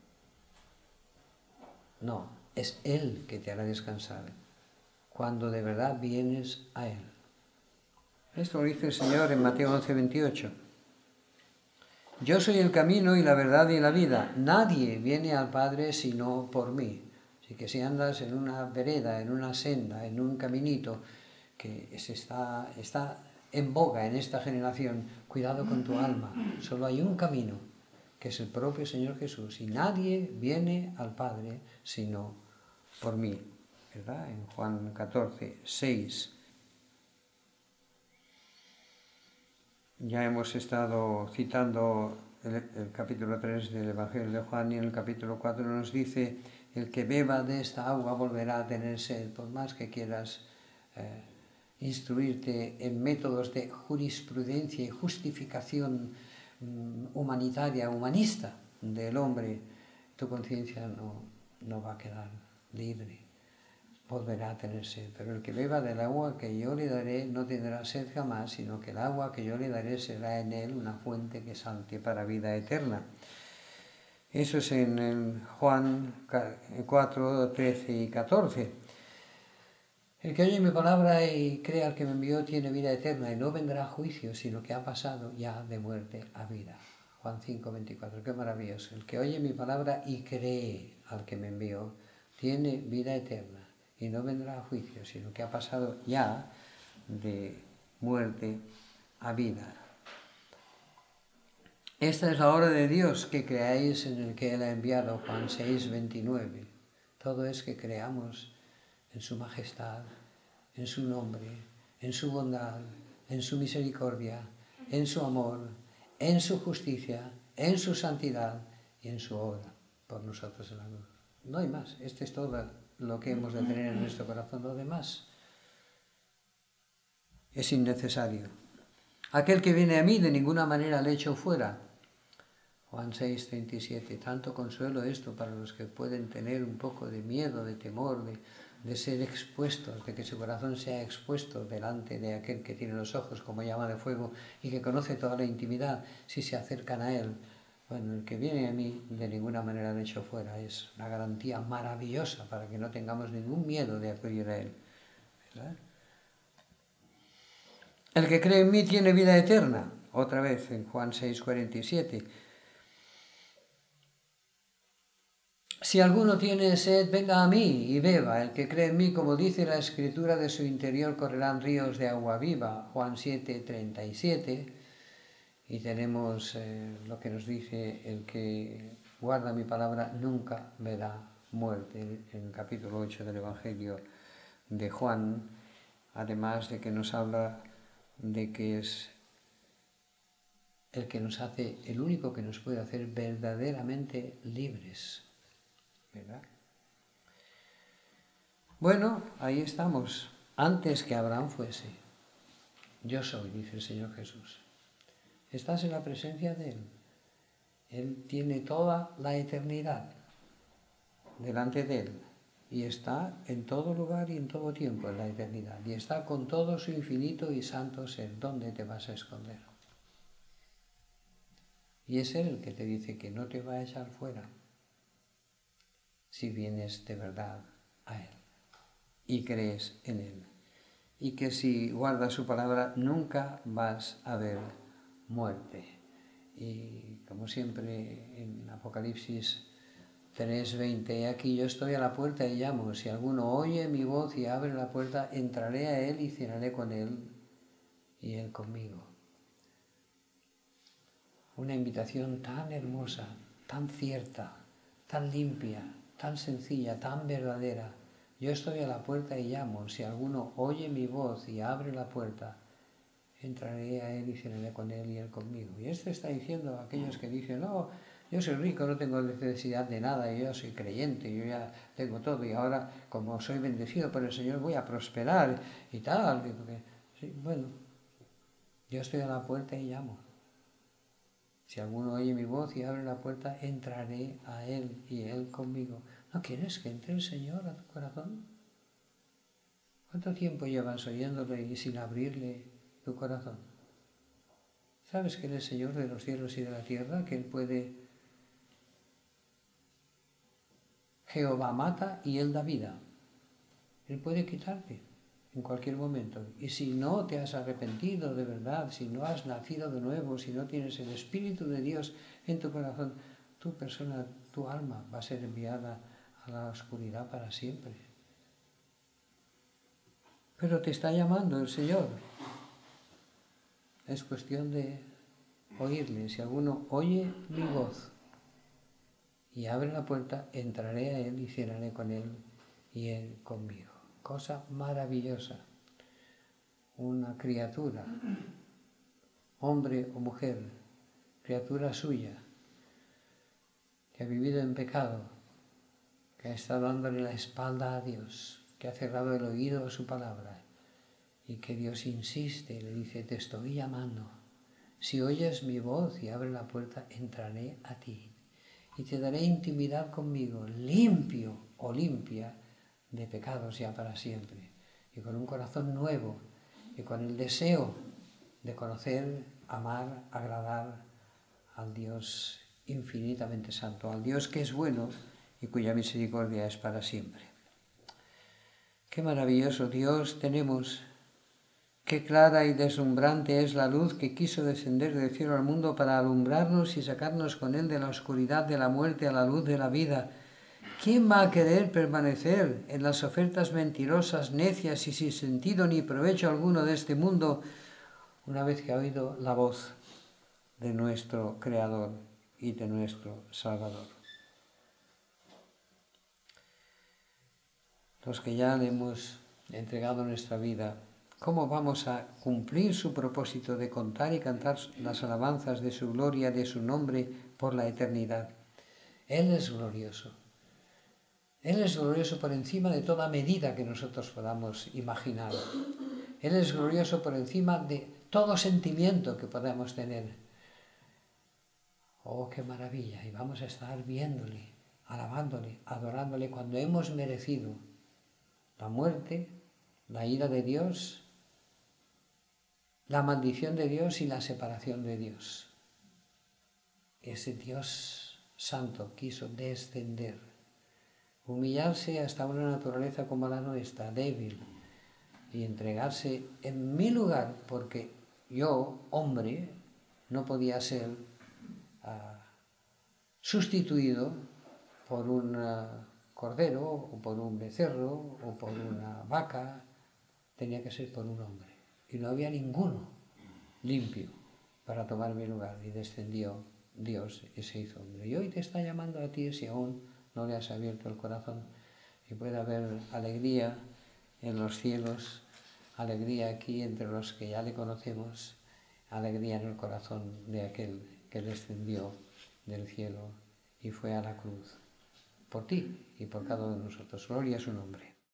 Speaker 1: No, es Él que te hará descansar cuando de verdad vienes a Él. Esto lo dice el Señor en Mateo once veintiocho. Yo soy el camino y la verdad y la vida. Nadie viene al Padre sino por mí. Así que si andas en una vereda, en una senda, en un caminito que se está, está en boga en esta generación, cuidado con tu alma. Solo hay un camino, que es el propio Señor Jesús. Y nadie viene al Padre sino por mí. ¿Verdad? En Juan catorce, seis. Ya hemos estado citando el, el capítulo tres del Evangelio de Juan, y en el capítulo cuatro nos dice: el que beba de esta agua volverá a tener sed. Por más que quieras eh, instruirte en métodos de jurisprudencia y justificación um, humanitaria, humanista del hombre, tu conciencia no, no va a quedar libre. Volverá a tener sed, pero el que beba del agua que yo le daré no tendrá sed jamás, sino que el agua que yo le daré será en él una fuente que salte para vida eterna. Eso es en el Juan cuatro, trece y catorce. El que oye mi palabra y cree al que me envió tiene vida eterna y no vendrá a juicio, sino que ha pasado ya de muerte a vida. Juan cinco, veinticuatro. Qué maravilloso. El que oye mi palabra y cree al que me envió tiene vida eterna y no vendrá a juicio, sino que ha pasado ya de muerte a vida. Esta es la obra de Dios, que creáis en el que Él ha enviado. Juan seis, veintinueve. Todo es que creamos en su majestad, en su nombre, en su bondad, en su misericordia, en su amor, en su justicia, en su santidad y en su obra por nosotros en la cruz. No hay más. Este es todo lo que hemos de tener en nuestro corazón. Lo demás es innecesario. Aquel que viene a mí de ninguna manera le echo fuera. Juan seis, treinta y siete. Tanto consuelo esto para los que pueden tener un poco de miedo, de temor, de, de ser expuestos, de que su corazón sea expuesto delante de aquel que tiene los ojos como llama de fuego y que conoce toda la intimidad si se acercan a él. Bueno, el que viene a mí de ninguna manera le echo fuera. Es una garantía maravillosa para que no tengamos ningún miedo de acudir a él. ¿Verdad? El que cree en mí tiene vida eterna. Otra vez en Juan seis, cuarenta y siete. Si alguno tiene sed, venga a mí y beba. El que cree en mí, como dice la Escritura, de su interior correrán ríos de agua viva. Juan siete, treinta y siete. Y tenemos eh, lo que nos dice: el que guarda mi palabra nunca verá muerte, en el capítulo ocho del Evangelio de Juan, además de que nos habla de que es el que nos hace, el único que nos puede hacer verdaderamente libres, ¿verdad? Bueno, ahí estamos. Antes que Abraham fuese, yo soy, dice el Señor Jesús. Estás en la presencia de Él. Él tiene toda la eternidad delante de Él y está en todo lugar y en todo tiempo en la eternidad y está con todo su infinito y santo ser. ¿Dónde te vas a esconder? Y es Él el que te dice que no te va a echar fuera si vienes de verdad a Él y crees en Él. Y que si guardas su palabra nunca vas a ver muerte. Y como siempre en Apocalipsis tres, veinte, aquí yo estoy a la puerta y llamo. Si alguno oye mi voz y abre la puerta, entraré a él y cenaré con él y él conmigo. Una invitación tan hermosa, tan cierta, tan limpia, tan sencilla, tan verdadera. Yo estoy a la puerta y llamo. Si alguno oye mi voz y abre la puerta, entraré a él y cenaré con él y él conmigo. Y esto está diciendo a aquellos que dicen: no, yo soy rico, no tengo necesidad de nada, yo ya soy creyente, yo ya tengo todo y ahora, como soy bendecido por el Señor, voy a prosperar y tal. Sí, bueno, yo estoy a la puerta y llamo. Si alguno oye mi voz y abre la puerta, entraré a él y él conmigo. ¿No quieres que entre el Señor a tu corazón? ¿Cuánto tiempo llevas oyéndole y sin abrirle tu corazón? ¿Sabes que Él es Señor de los cielos y de la tierra? Que Él puede... Jehová mata y Él da vida. Él puede quitarte. en cualquier momento. Y si no te has arrepentido de verdad, si no has nacido de nuevo, si no tienes el Espíritu de Dios en tu corazón, tu persona, tu alma va a ser enviada a la oscuridad para siempre. Pero te está llamando el Señor. Es cuestión de oírle. Si alguno oye mi voz y abre la puerta, entraré a él y cenaré con él y él conmigo. Cosa maravillosa. Una criatura, hombre o mujer, criatura suya, que ha vivido en pecado, que ha estado dándole la espalda a Dios, que ha cerrado el oído a su palabra, y que Dios insiste y le dice, te estoy llamando. Si oyes mi voz y abres la puerta, entraré a ti y te daré intimidad conmigo, limpio o limpia de pecados ya para siempre, y con un corazón nuevo, y con el deseo de conocer, amar, agradar al Dios infinitamente santo, al Dios que es bueno y cuya misericordia es para siempre. Qué maravilloso Dios tenemos. Qué clara y deslumbrante es la luz que quiso descender del cielo al mundo para alumbrarnos y sacarnos con él de la oscuridad de la muerte a la luz de la vida. ¿Quién va a querer permanecer en las ofertas mentirosas, necias y sin sentido ni provecho alguno de este mundo una vez que ha oído la voz de nuestro Creador y de nuestro Salvador? Los que ya le hemos entregado nuestra vida, ¿cómo vamos a cumplir su propósito de contar y cantar las alabanzas de su gloria, de su nombre, por la eternidad? Él es glorioso. Él es glorioso por encima de toda medida que nosotros podamos imaginar. Él es glorioso por encima de todo sentimiento que podamos tener. ¡Oh, qué maravilla! Y vamos a estar viéndole, alabándole, adorándole cuando hemos merecido la muerte, la ira de Dios, la maldición de Dios y la separación de Dios. Ese Dios santo quiso descender, humillarse hasta una naturaleza como la nuestra, débil, y entregarse en mi lugar, porque yo, hombre, no podía ser uh, sustituido por un uh, cordero, o por un becerro, o por una vaca. Tenía que ser por un hombre. Y no había ninguno limpio para tomar mi lugar. Y descendió Dios y se hizo hombre. Y hoy te está llamando a ti si aún no le has abierto el corazón. Y puede haber alegría en los cielos, alegría aquí entre los que ya le conocemos, alegría en el corazón de aquel que descendió del cielo y fue a la cruz por ti y por cada uno de nosotros. Gloria a su nombre.